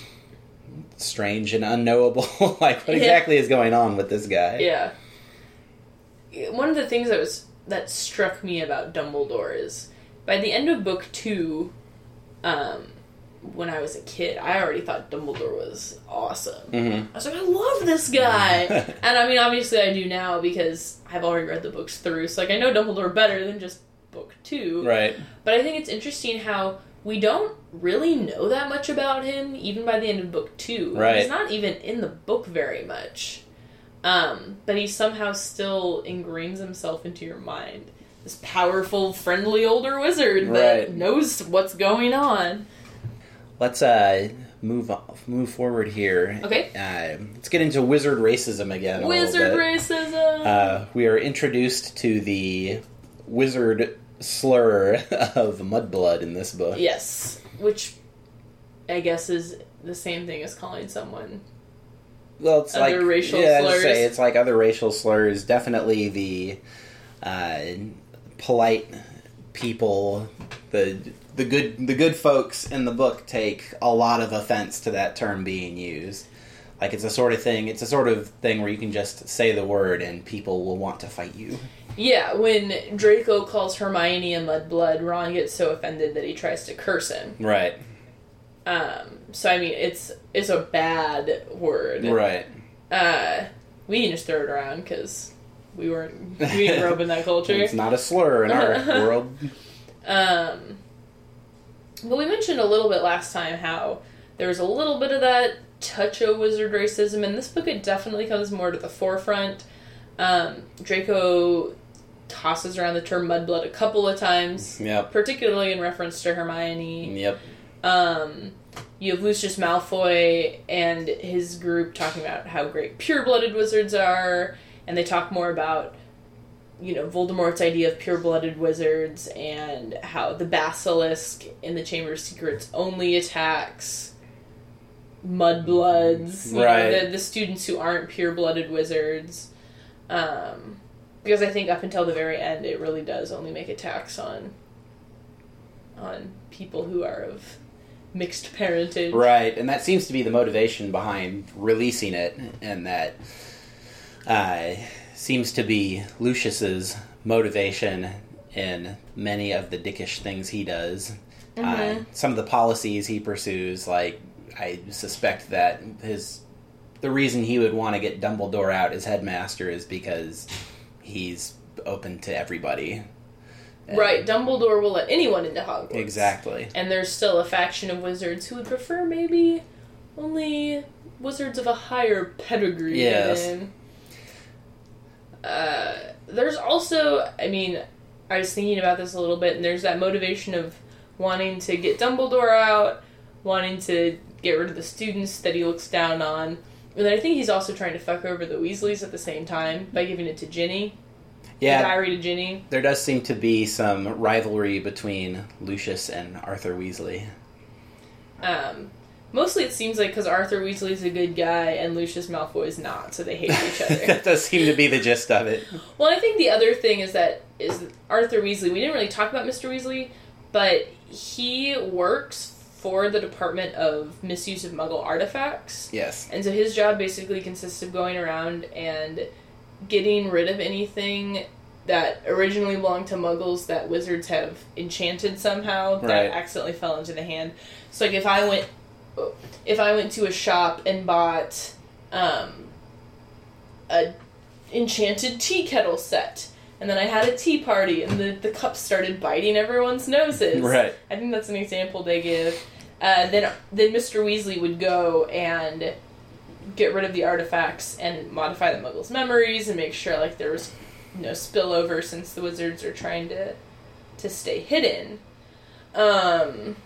[SPEAKER 2] strange and unknowable. Like, what exactly is going on with this guy?
[SPEAKER 1] Yeah. One of the things that struck me about Dumbledore is, by the end of book 2, when I was a kid, I already thought Dumbledore was awesome. Mm-hmm. I was like, I love this guy! And I mean, obviously I do now because I've already read the books through, so like I know Dumbledore better than just book 2.
[SPEAKER 2] Right.
[SPEAKER 1] But I think it's interesting how we don't really know that much about him, even by the end of book 2.
[SPEAKER 2] Right.
[SPEAKER 1] He's not even in the book very much. But he somehow still ingrains himself into your mind. This powerful, friendly older wizard that knows what's going on.
[SPEAKER 2] Let's move forward here.
[SPEAKER 1] Okay.
[SPEAKER 2] Let's get into wizard racism again.
[SPEAKER 1] Wizard racism!
[SPEAKER 2] We are introduced to the wizard slur of mudblood in this book.
[SPEAKER 1] Yes. Which I guess is the same thing as calling someone
[SPEAKER 2] it's
[SPEAKER 1] other
[SPEAKER 2] like
[SPEAKER 1] racial slurs.
[SPEAKER 2] It's like other racial slurs. Definitely the polite people, the good folks in the book take a lot of offense to that term being used. Like, it's a sort of thing where you can just say the word and people will want to fight you.
[SPEAKER 1] Yeah, when Draco calls Hermione a mudblood, Ron gets so offended that he tries to curse him.
[SPEAKER 2] Right.
[SPEAKER 1] So I mean, it's a bad word.
[SPEAKER 2] Right.
[SPEAKER 1] We can just throw it around because we didn't grow up in that culture.
[SPEAKER 2] It's not a slur in our world.
[SPEAKER 1] But we mentioned a little bit last time how there was a little bit of that touch of wizard racism. In this book, it definitely comes more to the forefront. Draco tosses around the term mudblood a couple of times.
[SPEAKER 2] Yep.
[SPEAKER 1] Particularly in reference to Hermione.
[SPEAKER 2] Yep.
[SPEAKER 1] You have Lucius Malfoy and his group talking about how great pure-blooded wizards are, and they talk more about, Voldemort's idea of pure-blooded wizards and how the basilisk in the Chamber of Secrets only attacks mudbloods, the students who aren't pure-blooded wizards. Because I think up until the very end, it really does only make attacks on people who are of mixed parentage.
[SPEAKER 2] Right, and that seems to be the motivation behind releasing it, and that seems to be Lucius's motivation in many of the dickish things he does. Mm-hmm. Some of the policies he pursues, like, I suspect that the reason he would want to get Dumbledore out as headmaster is because he's open to everybody.
[SPEAKER 1] Right, Dumbledore will let anyone into Hogwarts.
[SPEAKER 2] Exactly.
[SPEAKER 1] And there's still a faction of wizards who would prefer maybe only wizards of a higher pedigree.
[SPEAKER 2] Yes.
[SPEAKER 1] There's also, I was thinking about this a little bit, and there's that motivation of wanting to get Dumbledore out, wanting to get rid of the students that he looks down on. And I think he's also trying to fuck over the Weasleys at the same time by giving it to Ginny.
[SPEAKER 2] Yeah,
[SPEAKER 1] the diary to Ginny.
[SPEAKER 2] There does seem to be some rivalry between Lucius and Arthur Weasley.
[SPEAKER 1] Mostly it seems like because Arthur Weasley's a good guy and Lucius Malfoy is not, so they hate each other.
[SPEAKER 2] That does seem to be the gist of it.
[SPEAKER 1] Well, I think the other thing is Arthur Weasley, we didn't really talk about Mr. Weasley, but he works for the Department of Misuse of Muggle Artifacts.
[SPEAKER 2] Yes.
[SPEAKER 1] And so his job basically consists of going around and getting rid of anything that originally belonged to Muggles that wizards have enchanted somehow that accidentally fell into the hand. So, like, if I went to a shop and bought a enchanted tea kettle set, and then I had a tea party, and the cups started biting everyone's noses.
[SPEAKER 2] Right.
[SPEAKER 1] I think that's an example they give. Then Mr. Weasley would go and get rid of the artifacts and modify the Muggles' memories and make sure, like, there was no spillover since the wizards are trying to stay hidden. And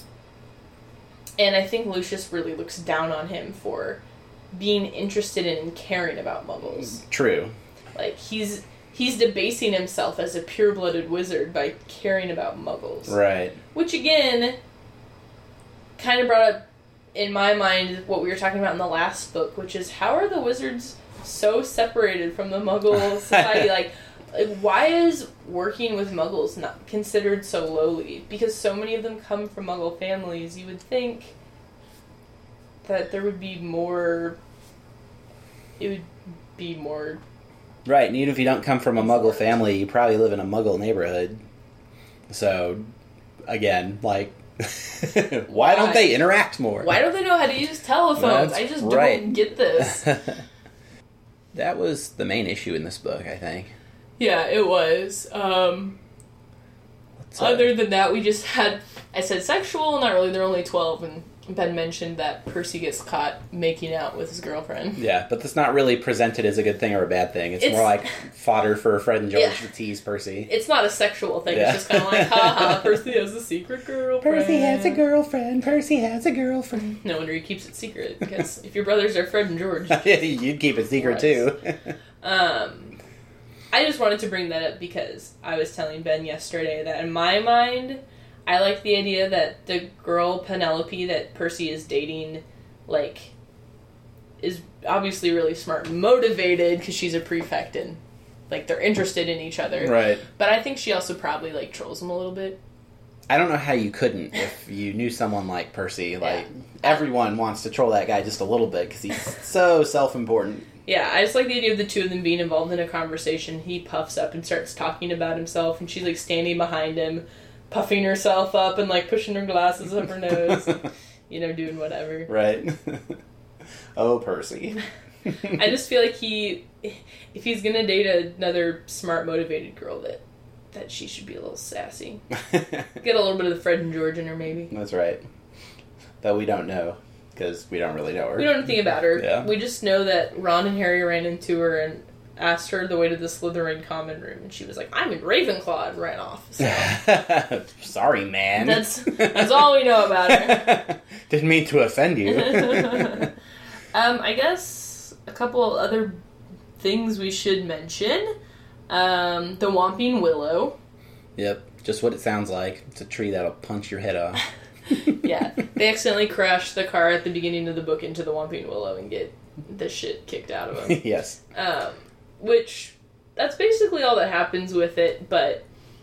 [SPEAKER 1] I think Lucius really looks down on him for being interested in and caring about Muggles.
[SPEAKER 2] True.
[SPEAKER 1] Like, he's debasing himself as a pure-blooded wizard by caring about Muggles.
[SPEAKER 2] Right.
[SPEAKER 1] Which, again, kind of brought up, in my mind, what we were talking about in the last book, which is, how are the wizards so separated from the Muggle society? Like, why is working with Muggles not considered so lowly? Because so many of them come from Muggle families, you would think that there would be more... It would be more...
[SPEAKER 2] Right, and even if you don't come from a Muggle family, you probably live in a Muggle neighborhood. So, again, like... Why don't they interact more?
[SPEAKER 1] Why don't they know how to use telephones? I just don't get this.
[SPEAKER 2] That was the main issue in this book, I think.
[SPEAKER 1] Yeah, it was. Other than that, we just had... I said sexual, not really, they're only 12, and Ben mentioned that Percy gets caught making out with his girlfriend.
[SPEAKER 2] Yeah, but that's not really presented as a good thing or a bad thing. It's more like fodder for Fred and George to tease Percy.
[SPEAKER 1] It's not a sexual thing. Yeah. It's just kind of like, haha, Percy has a secret girlfriend.
[SPEAKER 2] Percy has a girlfriend. Percy has a girlfriend.
[SPEAKER 1] No wonder he keeps it secret, because if your brothers are Fred and George...
[SPEAKER 2] You'd keep it secret, too.
[SPEAKER 1] I just wanted to bring that up because I was telling Ben yesterday that in my mind... I like the idea that the girl, Penelope, that Percy is dating, like, is obviously really smart and motivated because she's a prefect and, like, they're interested in each other.
[SPEAKER 2] Right.
[SPEAKER 1] But I think she also probably, like, trolls him a little bit.
[SPEAKER 2] I don't know how you couldn't if you knew someone like Percy. Like, everyone wants to troll that guy just a little bit because he's so self-important.
[SPEAKER 1] Yeah, I just like the idea of the two of them being involved in a conversation. He puffs up and starts talking about himself, and she's, like, standing behind him, puffing herself up and, like, pushing her glasses up her nose. You know, doing whatever.
[SPEAKER 2] Right. Oh, Percy.
[SPEAKER 1] I just feel like if he's gonna date another smart, motivated girl, that she should be a little sassy. Get a little bit of the Fred and George in her, maybe.
[SPEAKER 2] That's right. Though we don't know, because we don't really know her.
[SPEAKER 1] We don't know anything about her.
[SPEAKER 2] Yeah.
[SPEAKER 1] We just know that Ron and Harry ran into her and asked her the way to the Slytherin common room, and she was like, "I'm in Ravenclaw," and ran off. So.
[SPEAKER 2] Sorry, man.
[SPEAKER 1] That's all we know about her.
[SPEAKER 2] Didn't mean to offend you.
[SPEAKER 1] I guess a couple other things we should mention. The Whomping Willow.
[SPEAKER 2] Yep, just what it sounds like. It's a tree that'll punch your head off.
[SPEAKER 1] Yeah, they accidentally crash the car at the beginning of the book into the Whomping Willow and get the shit kicked out of them.
[SPEAKER 2] Yes.
[SPEAKER 1] Which, that's basically all that happens with it, but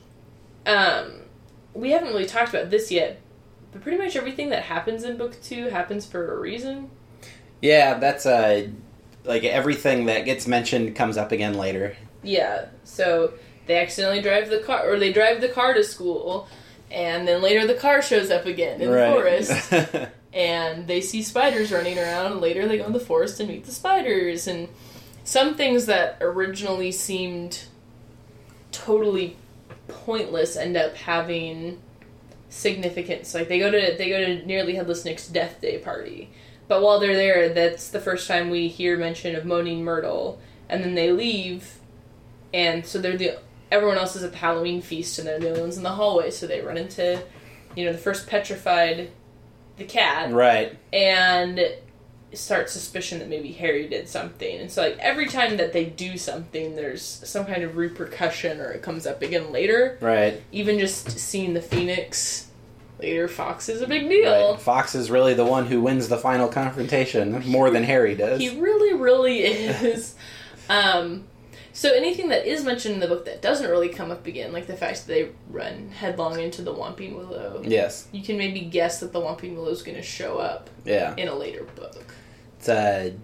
[SPEAKER 1] we haven't really talked about this yet, but pretty much everything that happens in Book 2 happens for a reason.
[SPEAKER 2] Yeah, that's, like, everything that gets mentioned comes up again later.
[SPEAKER 1] Yeah, so they accidentally drive the car to school, and then later the car shows up again in the forest, and they see spiders running around, and later they go in the forest and meet the spiders, and some things that originally seemed totally pointless end up having significance. Like, they go to Nearly Headless Nick's Death Day party, but while they're there, that's the first time we hear mention of Moaning Myrtle, and then they leave, and so everyone else is at the Halloween feast, and they're the only ones in the hallway, so they run into, the first Petrified, the cat.
[SPEAKER 2] Right.
[SPEAKER 1] And start suspicion that maybe Harry did something. And so, like, every time that they do something, there's some kind of repercussion, or it comes up again later.
[SPEAKER 2] Right.
[SPEAKER 1] Even just seeing the Phoenix later Fawkes is a big deal.
[SPEAKER 2] Right. Fawkes is really the one who wins the final confrontation more than Harry does.
[SPEAKER 1] He really, really is. So anything that is mentioned in the book that doesn't really come up again, like the fact that they run headlong into the Whomping Willow.
[SPEAKER 2] Yes.
[SPEAKER 1] You can maybe guess that the Whomping Willow is going to show up in a later book.
[SPEAKER 2] It's a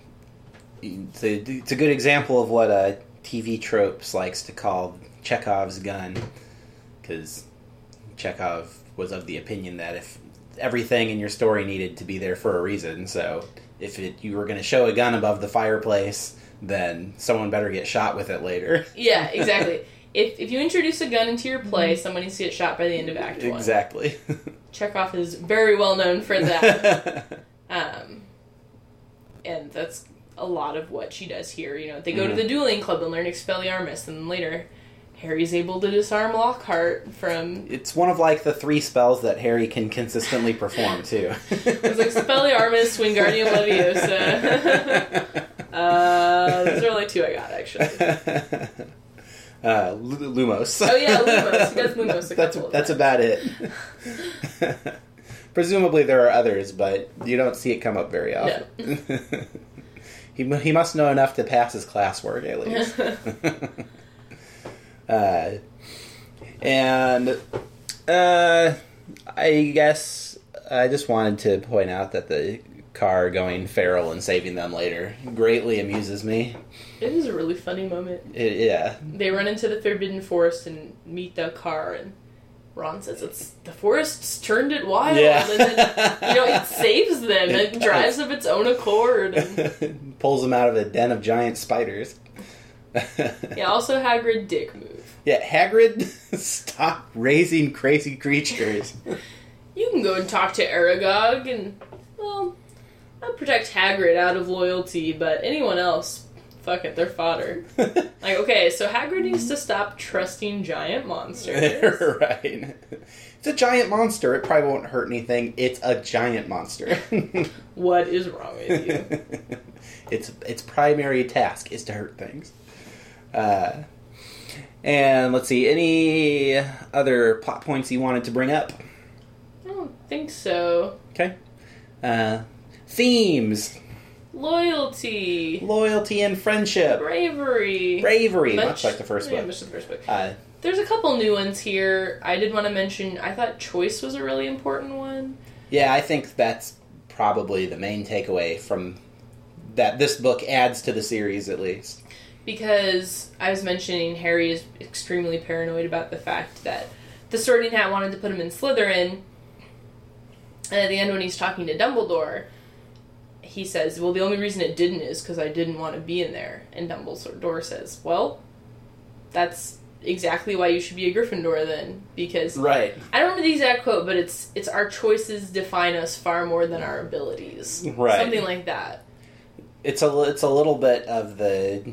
[SPEAKER 2] good example of what TV Tropes likes to call Chekhov's gun. Because Chekhov was of the opinion that if everything in your story needed to be there for a reason, so if you were going to show a gun above the fireplace, then someone better get shot with it later.
[SPEAKER 1] Yeah, exactly. If you introduce a gun into your play, someone needs to get shot by the end of Act 1.
[SPEAKER 2] Exactly.
[SPEAKER 1] Chekhov is very well known for that. And that's a lot of what she does here. You know, they go to the dueling club and learn Expelliarmus, and then later Harry's able to disarm Lockhart from... It's
[SPEAKER 2] one of, like, the 3 spells that Harry can consistently perform, too.
[SPEAKER 1] It's like Expelliarmus, Wingardium Leviosa. Those are only 2 I got, actually.
[SPEAKER 2] Lumos.
[SPEAKER 1] Oh, yeah, Lumos. He does Lumos a couple
[SPEAKER 2] That's about it. Presumably there are others, but you don't see it come up very often. No. He must know enough to pass his classwork, at least. I guess I just wanted to point out that the car going feral and saving them later greatly amuses me.
[SPEAKER 1] It is a really funny moment.
[SPEAKER 2] Yeah.
[SPEAKER 1] They run into the Forbidden Forest and meet the car, and Ron says it's the forest's turned it wild, and then, it saves them. It drives of its own accord. And
[SPEAKER 2] pulls them out of a den of giant spiders.
[SPEAKER 1] Yeah, also Hagrid dick move.
[SPEAKER 2] Yeah, Hagrid, stop raising crazy creatures.
[SPEAKER 1] You can go and talk to Aragog, and, well, I'll protect Hagrid out of loyalty, but anyone else, fuck it, they're fodder. Like, okay, so Hagrid needs to stop trusting giant monsters.
[SPEAKER 2] Right. It's a giant monster. It probably won't hurt anything. It's a giant monster.
[SPEAKER 1] What is wrong with you?
[SPEAKER 2] Its primary task is to hurt things. And let's see, any other plot points you wanted to bring up?
[SPEAKER 1] I don't think so.
[SPEAKER 2] Okay. Themes.
[SPEAKER 1] Loyalty
[SPEAKER 2] and friendship.
[SPEAKER 1] Bravery.
[SPEAKER 2] Much like the first book.
[SPEAKER 1] Much like the first book. There's a couple new ones here. I did want to mention, I thought choice was a really important one.
[SPEAKER 2] Yeah, I think that's probably the main takeaway from that this book adds to the series, at least. Because I was mentioning Harry is extremely paranoid about the fact that the Sorting Hat wanted to put him in Slytherin, and at the end when he's talking to Dumbledore, he says, well, the only reason it didn't is because I didn't want to be in there. And Dumbledore says, well, that's exactly why you should be a Gryffindor then. Because right.
[SPEAKER 1] I don't remember the exact quote, but it's our choices define us far more than our abilities.
[SPEAKER 2] Right.
[SPEAKER 1] Something like that.
[SPEAKER 2] It's a little bit of the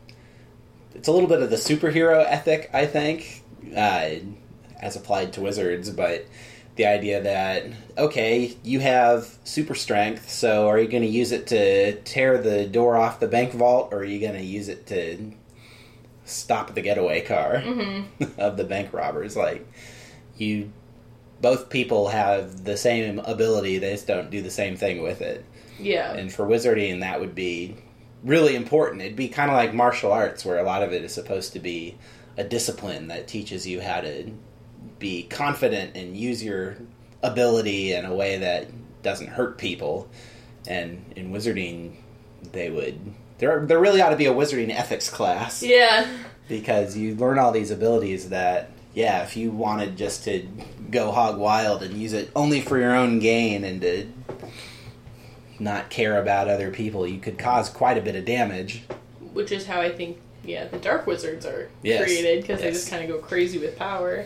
[SPEAKER 2] superhero ethic, I think, as applied to wizards, but the idea that, okay, you have super strength, so are you going to use it to tear the door off the bank vault, or are you going to use it to stop the getaway car of the bank robbers? Like, both people have the same ability, they just don't do the same thing with it.
[SPEAKER 1] Yeah.
[SPEAKER 2] And for wizarding, that would be really important. It'd be kind of like martial arts, where a lot of it is supposed to be a discipline that teaches you how to be confident and use your ability in a way that doesn't hurt people. And in wizarding, there really ought to be a wizarding ethics class.
[SPEAKER 1] Yeah.
[SPEAKER 2] Because you learn all these abilities that, yeah, if you wanted just to go hog wild and use it only for your own gain and to not care about other people, you could cause quite a bit of damage.
[SPEAKER 1] Which is how I think, the Dark Wizards are created, because they just kind of go crazy with power.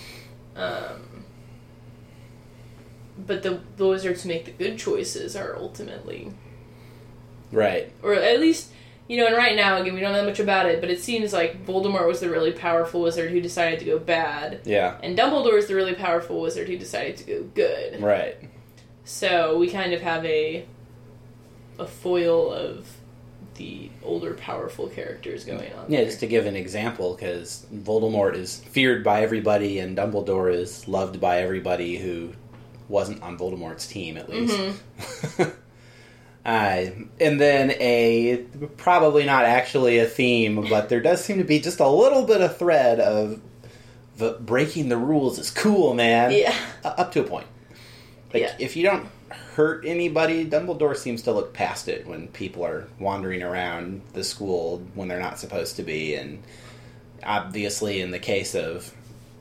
[SPEAKER 1] But the wizards who make the good choices are ultimately...
[SPEAKER 2] Right.
[SPEAKER 1] Or at least, and right now, again, we don't know much about it, but it seems like Voldemort was the really powerful wizard who decided to go bad.
[SPEAKER 2] Yeah.
[SPEAKER 1] And Dumbledore is the really powerful wizard who decided to go good.
[SPEAKER 2] Right.
[SPEAKER 1] So we kind of have a foil of the older, powerful characters going on.
[SPEAKER 2] Yeah,
[SPEAKER 1] there.
[SPEAKER 2] just to give an example, because Voldemort is feared by everybody, and Dumbledore is loved by everybody who wasn't on Voldemort's team, at least. Mm-hmm. And then probably not actually a theme, but there does seem to be just a little bit of thread of breaking the rules is cool, man.
[SPEAKER 1] Yeah.
[SPEAKER 2] Up to a point. Like, if you don't hurt anybody, Dumbledore seems to look past it when people are wandering around the school when they're not supposed to be. And obviously, in the case of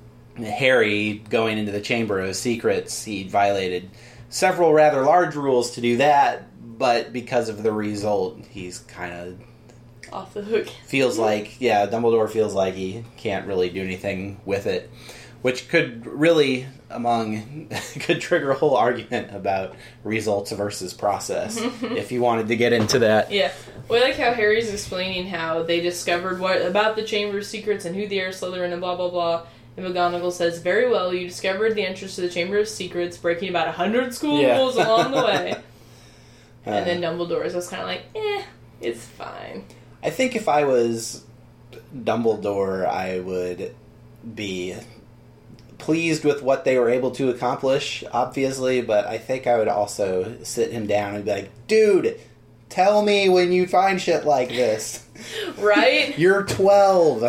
[SPEAKER 2] Harry going into the Chamber of Secrets, he violated several rather large rules to do that, but because of the result, he's kind of
[SPEAKER 1] off the hook.
[SPEAKER 2] Dumbledore feels like he can't really do anything with it, which could really, could trigger a whole argument about results versus process, if you wanted to get into that.
[SPEAKER 1] Yeah. Well, I like how Harry's explaining how they discovered what about the Chamber of Secrets and who the heir Slytherin and blah, blah, blah. And McGonagall says, very well, you discovered the entrance to the Chamber of Secrets, breaking about 100 school rules along the way. And then Dumbledore is just kind of like, it's fine.
[SPEAKER 2] I think if I was Dumbledore, I would be pleased with what they were able to accomplish, obviously, but I think I would also sit him down and be like, dude, tell me when you find shit like this.
[SPEAKER 1] Right?
[SPEAKER 2] You're 12.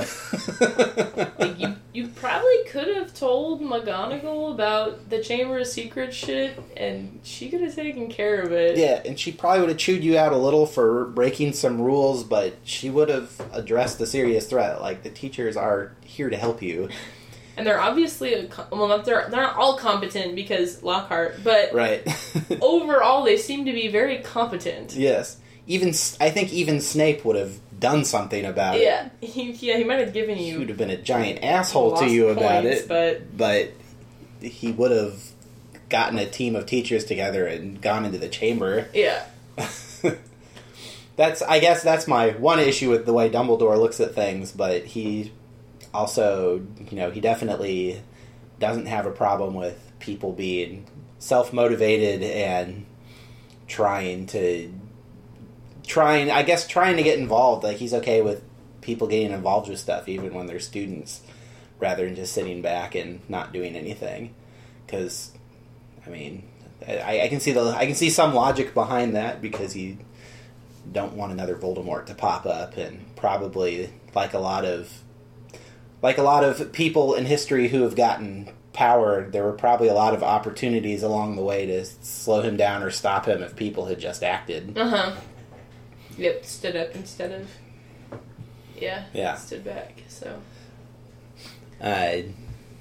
[SPEAKER 1] Like, you probably could have told McGonagall about the Chamber of Secrets shit, and she could have taken care of it.
[SPEAKER 2] Yeah, and she probably would have chewed you out a little for breaking some rules, but she would have addressed the serious threat. Like, the teachers are here to help you.
[SPEAKER 1] And they're obviously, they're not all competent because Lockhart, but
[SPEAKER 2] right.
[SPEAKER 1] overall they seem to be very competent.
[SPEAKER 2] Yes. I think even Snape would have done something about it.
[SPEAKER 1] Yeah, he might have given you...
[SPEAKER 2] He would have been a giant asshole to you about
[SPEAKER 1] points,
[SPEAKER 2] it, but he would have gotten a team of teachers together and gone into the chamber.
[SPEAKER 1] Yeah.
[SPEAKER 2] I guess that's my one issue with the way Dumbledore looks at things, but he also, he definitely doesn't have a problem with people being self-motivated and trying to get involved. Like, he's okay with people getting involved with stuff, even when they're students, rather than just sitting back and not doing anything. Because, I can see some logic behind that, because you don't want another Voldemort to pop up, and probably like a lot of people in history who have gotten power, there were probably a lot of opportunities along the way to slow him down or stop him if people had just acted.
[SPEAKER 1] Yep, stood up instead of... Yeah. Stood back, so...
[SPEAKER 2] A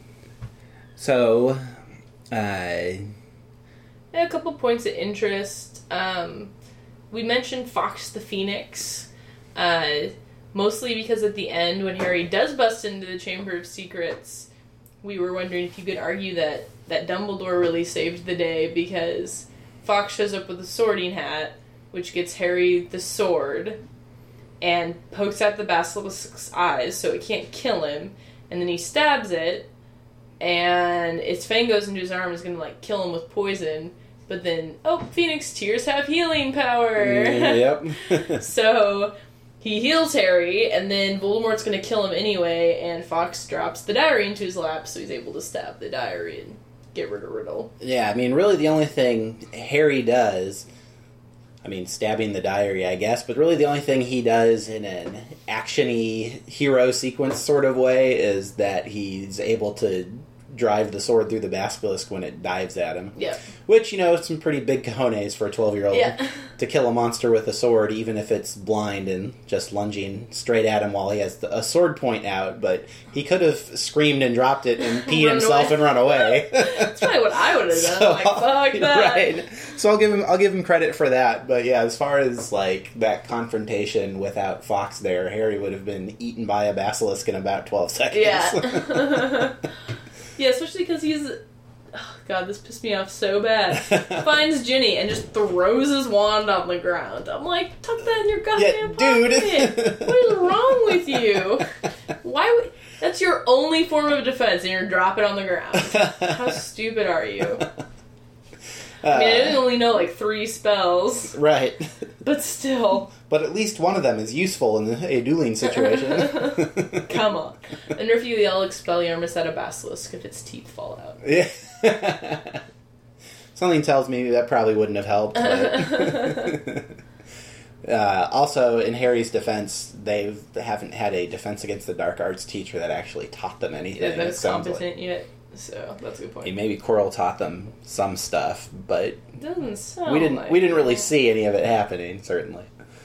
[SPEAKER 1] couple points of interest. We mentioned Fawkes the Phoenix, mostly because at the end, when Harry does bust into the Chamber of Secrets, we were wondering if you could argue that Dumbledore really saved the day, because Fawkes shows up with a sorting hat, which gets Harry the sword, and pokes out the basilisk's eyes so it can't kill him, and then he stabs it, and its fang goes into his arm and is going to, kill him with poison, but then, Phoenix tears have healing power!
[SPEAKER 2] Yep.
[SPEAKER 1] So, he heals Harry, and then Voldemort's going to kill him anyway, and Fawkes drops the diary into his lap, so he's able to stab the diary and get rid of Riddle.
[SPEAKER 2] Yeah, really the only thing Harry does... stabbing the diary, I guess, but really the only thing he does in an action-y hero sequence sort of way is that he's able to drive the sword through the basilisk when it dives at him.
[SPEAKER 1] Yeah.
[SPEAKER 2] Which, some pretty big cojones for a 12-year-old to kill a monster with a sword, even if it's blind and just lunging straight at him while he has a sword point out, but he could have screamed and dropped it and peed himself and run away.
[SPEAKER 1] That's probably what I would have done. Fuck that.
[SPEAKER 2] Right. So I'll give him credit for that, but yeah, as far as, that confrontation without Fawkes there, Harry would have been eaten by a basilisk in about 12 seconds.
[SPEAKER 1] Yeah. Yeah, especially because he's... Oh, God, this pissed me off so bad. Finds Ginny and just throws his wand on the ground. I'm like, tuck that in your goddamn pocket. What is wrong with you? Why would... That's your only form of defense, and you're dropping it on the ground. How stupid are you? I mean, I only know like 3 spells.
[SPEAKER 2] Right.
[SPEAKER 1] But still.
[SPEAKER 2] But at least one of them is useful in a dueling situation.
[SPEAKER 1] Come on. I wonder if you'll expel Yarmouth Basilisk if its teeth fall out.
[SPEAKER 2] Yeah. Something tells me that probably wouldn't have helped. But also, in Harry's defense, they haven't had a defense against the dark arts teacher that actually taught them anything.
[SPEAKER 1] That's competent yet. So that's a good point.
[SPEAKER 2] Maybe Quirrell taught them some stuff, but
[SPEAKER 1] it doesn't sound
[SPEAKER 2] we didn't really
[SPEAKER 1] it.
[SPEAKER 2] see any of it happening. Certainly.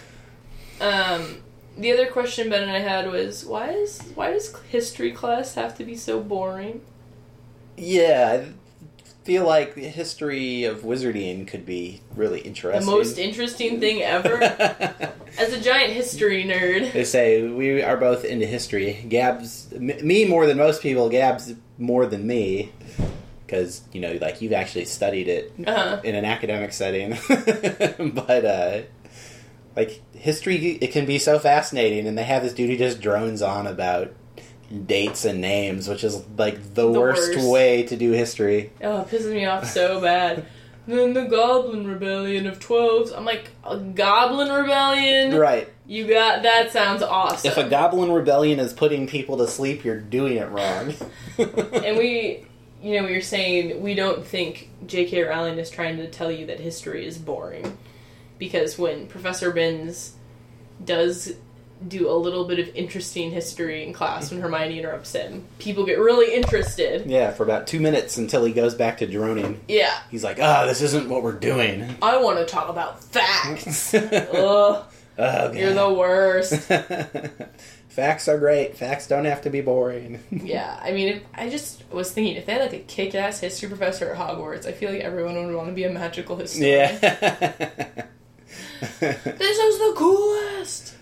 [SPEAKER 1] The other question Ben and I had was why does history class have to be so boring?
[SPEAKER 2] Yeah, I feel like the history of wizarding could be really interesting.
[SPEAKER 1] The most interesting thing ever. As a giant history nerd,
[SPEAKER 2] they say we are both into history. Gab's me more than most people. Gab's more than me because like you've actually studied it in an academic setting. But like history, it can be so fascinating, and they have this dude who just drones on about dates and names, which is like the worst way to do history.
[SPEAKER 1] Oh, it pisses me off so bad. Then the Goblin Rebellion of 12s. I'm like, a Goblin Rebellion?
[SPEAKER 2] Right.
[SPEAKER 1] That sounds awesome.
[SPEAKER 2] If a Goblin Rebellion is putting people to sleep, you're doing it wrong.
[SPEAKER 1] And we were saying we don't think J.K. Rowling is trying to tell you that history is boring. Because when Professor Binns does do a little bit of interesting history in class when Hermione interrupts him, people get really interested.
[SPEAKER 2] Yeah, for about 2 minutes until he goes back to droning.
[SPEAKER 1] Yeah.
[SPEAKER 2] He's like, this isn't what we're doing.
[SPEAKER 1] I want to talk about facts. Ugh. Oh, you're the worst.
[SPEAKER 2] Facts are great. Facts don't have to be boring.
[SPEAKER 1] Yeah, I mean, I just was thinking, if they had like a kick-ass history professor at Hogwarts, I feel like everyone would want to be a magical historian.
[SPEAKER 2] Yeah.
[SPEAKER 1] This is the coolest!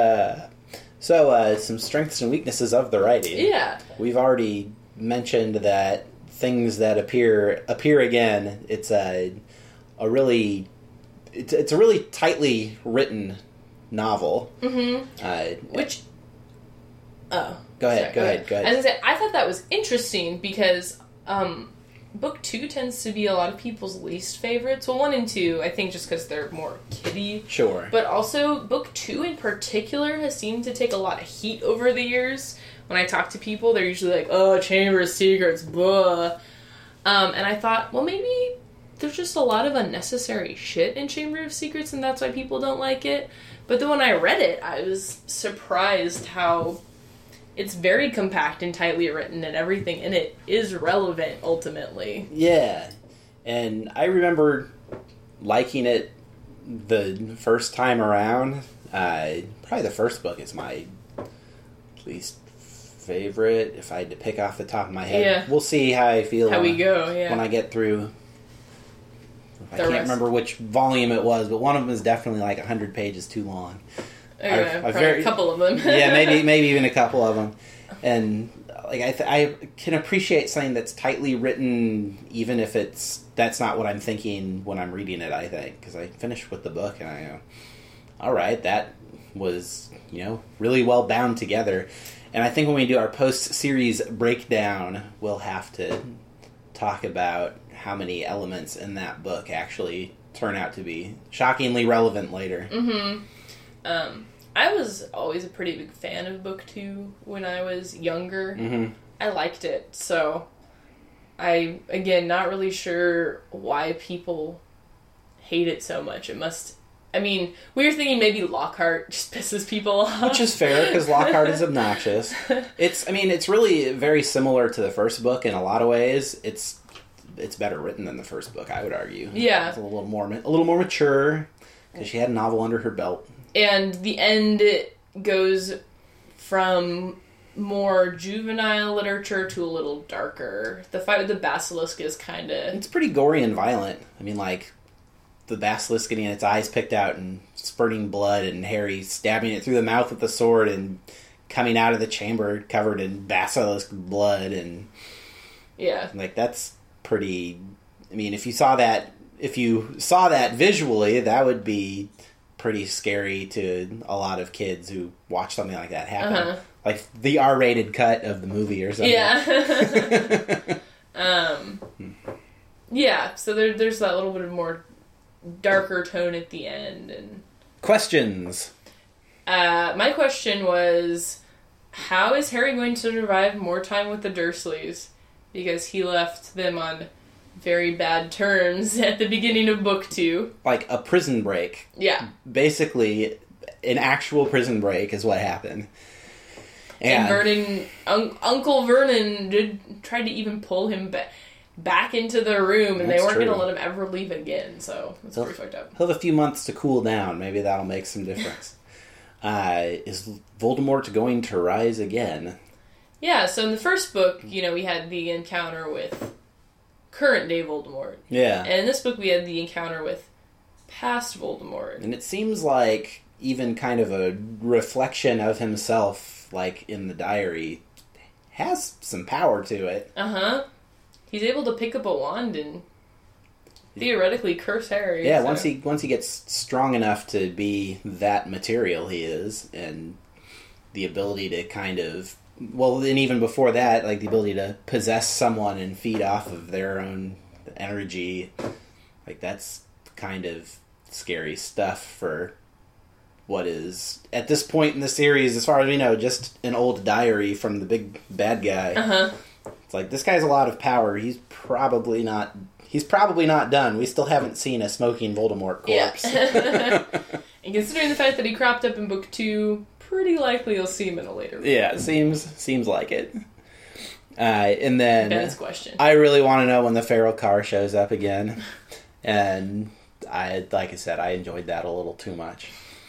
[SPEAKER 2] So some strengths and weaknesses of the writing.
[SPEAKER 1] Yeah.
[SPEAKER 2] We've already mentioned that things that appear again. It's a really tightly written novel.
[SPEAKER 1] Mm-hmm. Which. Oh.
[SPEAKER 2] Go ahead.
[SPEAKER 1] I was gonna say, I thought that was interesting because book 2 tends to be a lot of people's least favorites. Well, 1 and 2, I think just because they're more kiddie.
[SPEAKER 2] Sure.
[SPEAKER 1] But also, book 2 in particular has seemed to take a lot of heat over the years. When I talk to people, they're usually like, oh, Chamber of Secrets, blah. And I thought, well, maybe there's just a lot of unnecessary shit in Chamber of Secrets, and that's why people don't like it. But then when I read it, I was surprised how it's very compact and tightly written, and everything in it is relevant, ultimately.
[SPEAKER 2] Yeah. And I remember liking it the first time around. Probably the first book is my least favorite, if I had to pick off the top of my head.
[SPEAKER 1] Yeah.
[SPEAKER 2] We'll see how I feel
[SPEAKER 1] when
[SPEAKER 2] I get through. I can't remember which volume it was, but one of them is definitely like 100 pages too long.
[SPEAKER 1] A couple of them.
[SPEAKER 2] Yeah, maybe even a couple of them. And like I can appreciate something that's tightly written, even if that's not what I'm thinking when I'm reading it. I think because I finished with the book and I go, all right, that was really well bound together. And I think when we do our post-series breakdown, we'll have to talk about how many elements in that book actually turn out to be shockingly relevant later.
[SPEAKER 1] Mm-hmm. I was always a pretty big fan of book 2 when I was younger.
[SPEAKER 2] Mm-hmm.
[SPEAKER 1] I liked it, so again, not really sure why people hate it so much. We were thinking maybe Lockhart just pisses people off.
[SPEAKER 2] Which is fair, because Lockhart is obnoxious. It's really very similar to the first book in a lot of ways. It's better written than the first book, I would argue.
[SPEAKER 1] Yeah.
[SPEAKER 2] It's a little more mature, because she had a novel under her belt.
[SPEAKER 1] And the end goes from more juvenile literature to a little darker. The fight with the basilisk is kind of...
[SPEAKER 2] It's pretty gory and violent. I mean, like, the basilisk getting its eyes picked out and spurting blood, and Harry stabbing it through the mouth with the sword and coming out of the chamber covered in basilisk blood, and...
[SPEAKER 1] Yeah.
[SPEAKER 2] Like, that's pretty... I mean, if you saw that visually, that would be pretty scary to a lot of kids who watch something like that happen.
[SPEAKER 1] Uh-huh.
[SPEAKER 2] Like the R-rated cut of the movie or something.
[SPEAKER 1] Yeah. Yeah. Yeah, so there's that little bit of more darker tone at the end. And
[SPEAKER 2] questions.
[SPEAKER 1] My question was, how is Harry going to survive more time with the Dursleys? Because he left them on very bad terms at the beginning of book 2.
[SPEAKER 2] Like a prison break.
[SPEAKER 1] Yeah.
[SPEAKER 2] Basically, an actual prison break is what happened.
[SPEAKER 1] And Vernon, Uncle Vernon tried to even pull him back into the room, and they weren't going to let him ever leave again, so it's pretty fucked up.
[SPEAKER 2] He'll have a few months to cool down. Maybe that'll make some difference. Is Voldemort going to rise again?
[SPEAKER 1] Yeah, so in the first book, we had the encounter with current day Voldemort.
[SPEAKER 2] Yeah.
[SPEAKER 1] And in this book, we had the encounter with past Voldemort.
[SPEAKER 2] And it seems like even kind of a reflection of himself, like in the diary, has some power to it.
[SPEAKER 1] Uh-huh. He's able to pick up a wand and theoretically curse Harry.
[SPEAKER 2] Yeah, so. once he gets strong enough to be that material he is, and the ability to kind of... Well, and even before that, like the ability to possess someone and feed off of their own energy, like that's kind of scary stuff for what is, at this point in the series, as far as we know, just an old diary from the big bad guy.
[SPEAKER 1] Uh-huh.
[SPEAKER 2] It's like, this guy has a lot of power. He's probably not done. We still haven't seen a smoking Voldemort corpse.
[SPEAKER 1] Yeah. And considering the fact that he cropped up in book 2, pretty likely you'll see him in a later book.
[SPEAKER 2] Yeah, seems like it. And then
[SPEAKER 1] Ben's question.
[SPEAKER 2] I really want to know when the feral car shows up again. And like I said, I enjoyed that a little too much.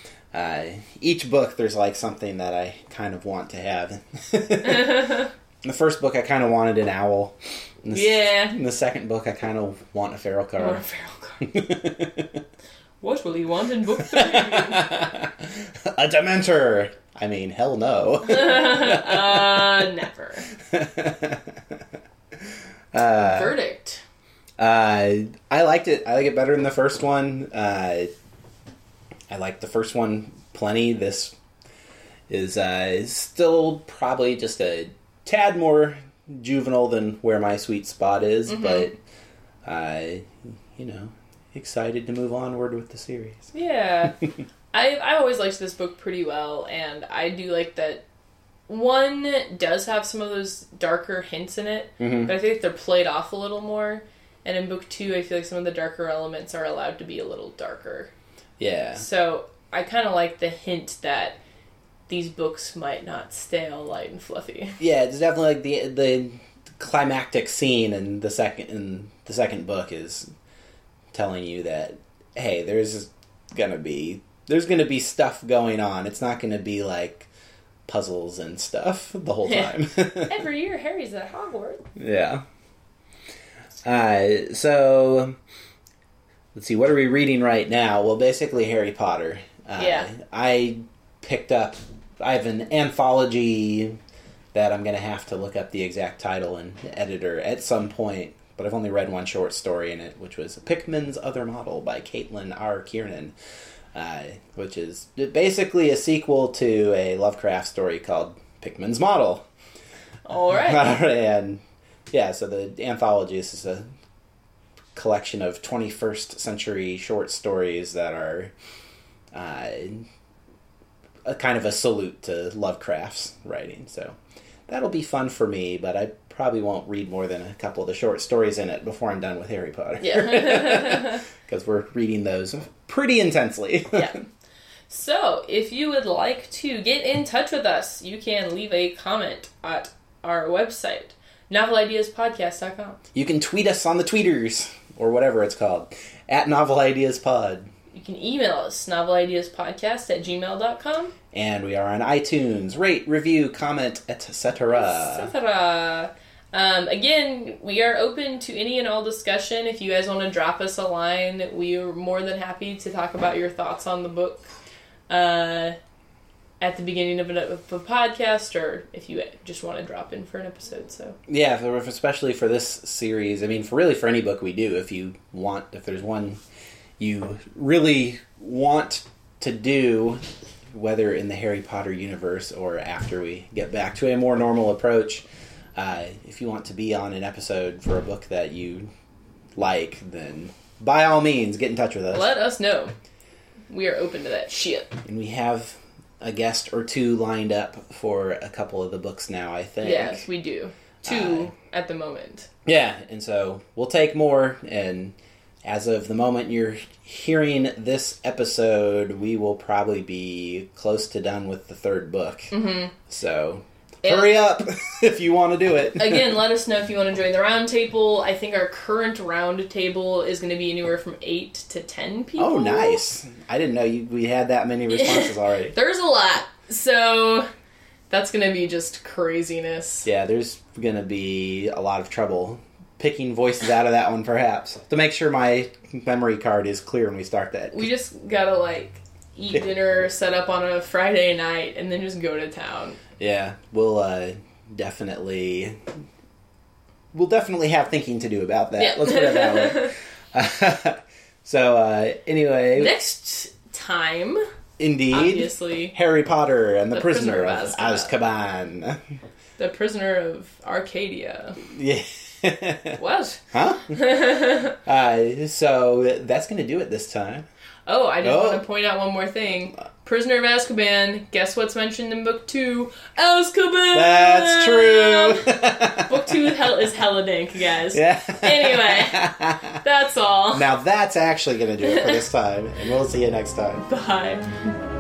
[SPEAKER 2] Each book, there's like something that I kind of want to have. In the first book, I kind of wanted an owl. In the second book, I kind of want a feral car.
[SPEAKER 1] I want a feral car. What will he want in book 3?
[SPEAKER 2] A Dementor! I mean, hell no.
[SPEAKER 1] Never. Verdict.
[SPEAKER 2] I liked it. I like it better than the first one. I liked the first one plenty. This is still probably just a tad more juvenile than where my sweet spot is, but excited to move onward with the series.
[SPEAKER 1] Yeah. I always liked this book pretty well, and I do like that one does have some of those darker hints in it, but I think they're played off a little more. And in book 2, I feel like some of the darker elements are allowed to be a little darker.
[SPEAKER 2] Yeah.
[SPEAKER 1] So I kind of like the hint that these books might not stay all light and fluffy. Yeah,
[SPEAKER 2] it's definitely like the climactic scene in the second book is telling you that, hey, there's gonna be stuff going on. It's not gonna be like puzzles and stuff the whole time.
[SPEAKER 1] Every year Harry's at Hogwarts.
[SPEAKER 2] Yeah. So let's see, what are we reading right now? Well, basically Harry Potter. I have an anthology that I'm going to have to look up the exact title and editor at some point, but I've only read one short story in it, which was Pickman's Other Model by Caitlin R. Kiernan, which is basically a sequel to a Lovecraft story called Pickman's Model.
[SPEAKER 1] All right.
[SPEAKER 2] And yeah, so the anthology is a collection of 21st century short stories that are a kind of a salute to Lovecraft's writing. So that'll be fun for me, but I probably won't read more than a couple of the short stories in it before I'm done with Harry Potter.
[SPEAKER 1] Yeah.
[SPEAKER 2] Because we're reading those pretty intensely.
[SPEAKER 1] Yeah. So, if you would like to get in touch with us, you can leave a comment at our website, novelideaspodcast.com.
[SPEAKER 2] You can tweet us on the tweeters, or whatever it's called, at novelideaspod.
[SPEAKER 1] You can email us, novelideaspodcast@gmail.com.
[SPEAKER 2] And we are on iTunes. Rate, review, comment, etc.
[SPEAKER 1] Again, we are open to any and all discussion. If you guys want to drop us a line, we are more than happy to talk about your thoughts on the book at the beginning of a podcast, or if you just want to drop in for an episode. So
[SPEAKER 2] yeah, especially for this series. I mean, for any book we do, if there's one you really want to do, whether in the Harry Potter universe or after we get back to a more normal approach, if you want to be on an episode for a book that you like, then by all means, get in touch with us.
[SPEAKER 1] Let us know. We are open to that shit.
[SPEAKER 2] And we have a guest or two lined up for a couple of the books now, I think.
[SPEAKER 1] Yes, we do. 2 at the moment.
[SPEAKER 2] Yeah, and so we'll take more, and as of the moment you're hearing this episode, we will probably be close to done with the 3rd book. Mm-hmm. So hurry up if you want to do it.
[SPEAKER 1] Again, let us know if you want to join the round table. I think our current round table is going to be anywhere from 8 to 10 people.
[SPEAKER 2] Oh, nice. I didn't know we had that many responses already.
[SPEAKER 1] There's a lot. So that's going to be just craziness.
[SPEAKER 2] Yeah, there's going to be a lot of trouble picking voices out of that one, perhaps. To make sure my memory card is clear when we start that.
[SPEAKER 1] We just got to, eat dinner, set up on a Friday night, and then just go to town.
[SPEAKER 2] Yeah, we'll definitely have thinking to do about that. Yeah. Let's put it that way. So, anyway.
[SPEAKER 1] Next time.
[SPEAKER 2] Indeed.
[SPEAKER 1] Obviously.
[SPEAKER 2] Harry Potter and the Prisoner of Azkaban.
[SPEAKER 1] The Prisoner of Arcadia.
[SPEAKER 2] Yeah.
[SPEAKER 1] What?
[SPEAKER 2] Huh? So, that's going to do it this time.
[SPEAKER 1] Oh, I just want to point out one more thing. Prisoner of Azkaban, guess what's mentioned in Book 2? Azkaban!
[SPEAKER 2] That's true!
[SPEAKER 1] Book 2 is hella dank, guys.
[SPEAKER 2] Yeah.
[SPEAKER 1] Anyway, that's all.
[SPEAKER 2] Now that's actually going to do it for this time, and we'll see you next time.
[SPEAKER 1] Bye.